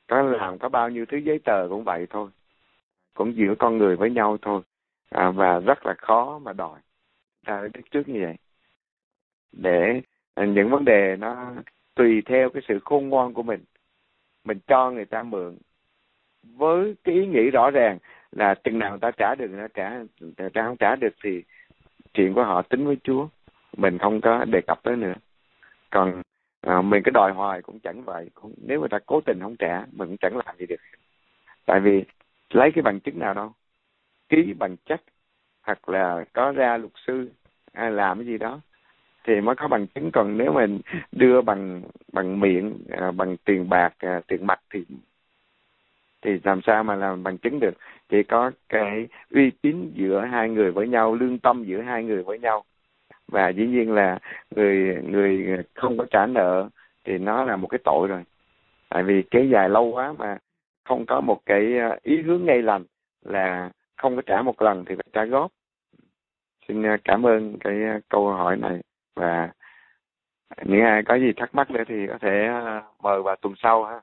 có bao nhiêu thứ giấy tờ cũng vậy thôi, cũng giữa con người với nhau thôi, và rất là khó mà đòi ta biết trước như vậy. Để những vấn đề nó tùy theo cái sự khôn ngoan của mình cho người ta mượn với cái ý nghĩ rõ ràng là chừng nào người ta trả được, người ta không trả được thì chuyện của họ tính với Chúa, mình không có đề cập tới nữa. Còn mình cứ đòi hoài cũng chẳng vậy, nếu người ta cố tình không trả mình cũng chẳng làm gì được, tại vì lấy cái bằng chứng nào đâu, ký bằng check hoặc là có ra luật sư hay làm cái gì đó thì mới có bằng chứng. Còn nếu mình đưa bằng miệng, bằng tiền bạc, tiền mặt thì làm sao mà làm bằng chứng được? Chỉ có cái uy tín giữa hai người với nhau, lương tâm giữa hai người với nhau. Và dĩ nhiên là người không có trả nợ thì nó là một cái tội rồi. Tại vì kéo dài lâu quá mà không có một cái ý hướng ngay lành là không có trả một lần thì phải trả góp. Xin cảm ơn cái câu hỏi này, và những ai có gì thắc mắc nữa thì có thể mời vào tuần sau ha.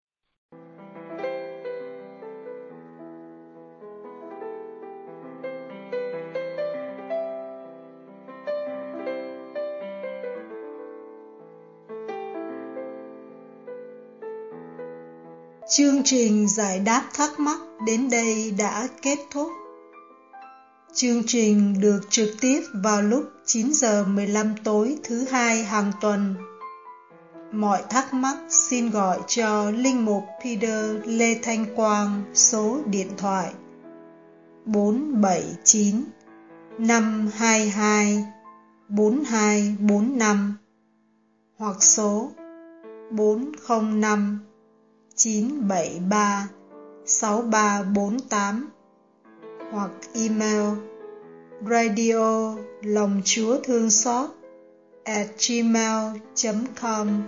Chương trình giải đáp thắc mắc đến đây đã kết thúc. Chương trình được trực tiếp vào lúc 9 giờ 15 tối thứ Hai hàng tuần. Mọi thắc mắc xin gọi cho Linh mục Peter Lê Thanh Quang số điện thoại 479 522 4245 hoặc số 405 973 6348 hoặc email radio.longchuathương.com.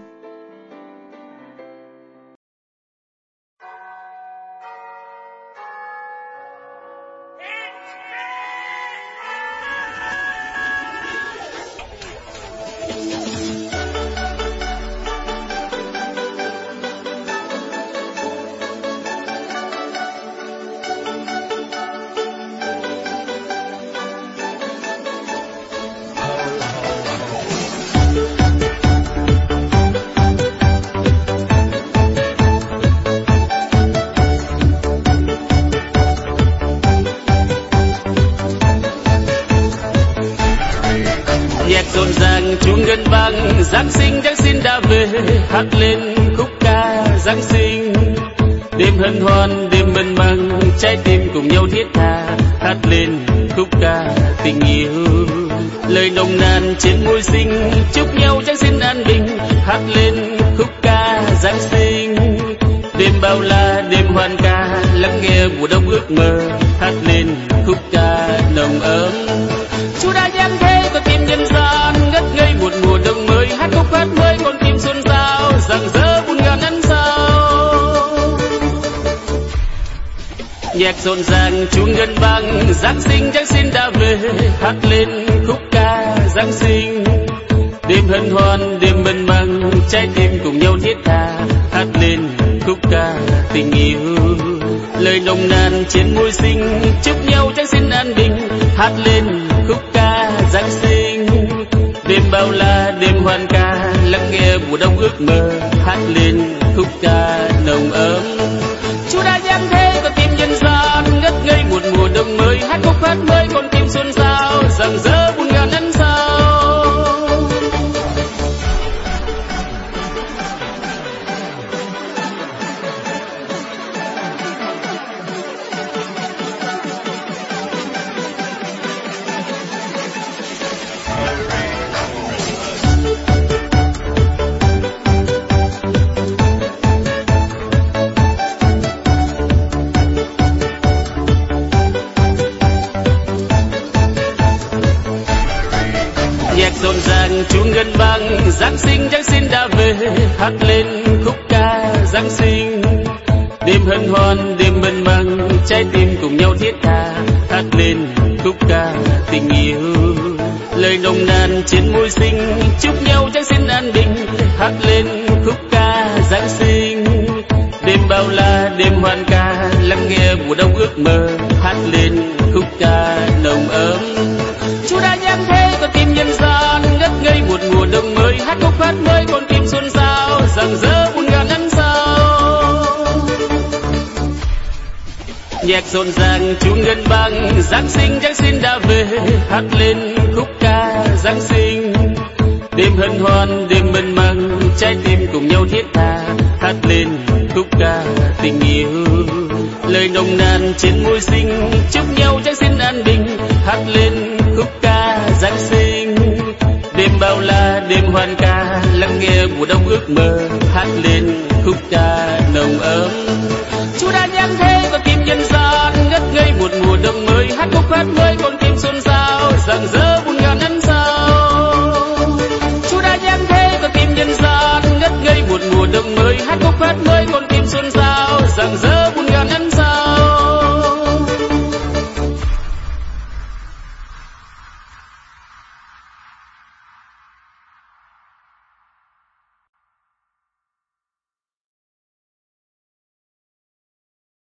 Rộn ràng chuông ngân vang, Giáng sinh đã về, hát lên khúc ca Giáng sinh. Đêm hân hoan, đêm mân măng, trái tim cùng nhau thiết tha, hát lên khúc ca tình yêu. Lời nồng nàn trên môi xinh, chúc nhau Giáng sinh an bình, hát lên khúc ca Giáng sinh. Đêm bao la, đêm hoan ca, lắng nghe mùa đông ước mơ, hát lên khúc ca nồng ấm. Chúa đã giáng thế con tim nhân gian, ngất ngây một mùa đông mới, hát khúc hát mới con tim xuân sao, rạng rỡ muôn ngàn ánh sao. Nhạc rộn ràng chuông ngân vang, Giáng sinh đã về, hát lên khúc ca Giáng sinh. Đêm hân hoan, đêm mân măng, trái tim cùng nhau thiết tha, hát lên khúc ca tình yêu. Lời nồng nàn trên môi xinh, chúc nhau Giáng sinh an bình, hát lên khúc ca Giáng sinh. Đêm bao la, đêm hoan ca, lắng nghe mùa đông ước mơ, hát lên khúc ca nồng ấm. Chúa đã giáng thế con tim nhân gian, ngất ngây một mùa đông mới, hát khúc hát mới con tim xuân sao, rạng rỡ muôn ngàn ánh sao. Rộn ràng chuông ngân vang, Giáng sinh đã về, hát lên khúc ca Giáng sinh. Đêm hân hoan, đêm mân măng, trái tim cùng nhau thiết tha, hát lên khúc ca tình yêu. Lời nồng nàn trên môi xinh, chúc nhau Giáng sinh an bình, hát lên khúc ca Giáng sinh. Đêm bao mùa đông ước mơ, hát lên khúc ca nồng ấm. Chúa đã giáng thế con tim nhân gian, ngất ngây một mùa đông mới, hát khúc hát mới con tim xuân sao, rạng rỡ muôn ngàn ánh sao. Nhạc rộn ràng chuông ngân vang, Giáng sinh đã về, hát lên khúc ca Giáng sinh. Đêm hân hoan, đêm mân măng, trái tim cùng nhau thiết tha, hát lên khúc ca tình yêu. Lời nồng nàn trên môi xinh, chúc nhau Giáng sinh an bình, hát lên khúc ca Giáng sinh. Đêm bao la, đêm hoan ca, lắng nghe mùa đông ước mơ, hát lên khúc ca nồng ấm. Chúa đã giáng thế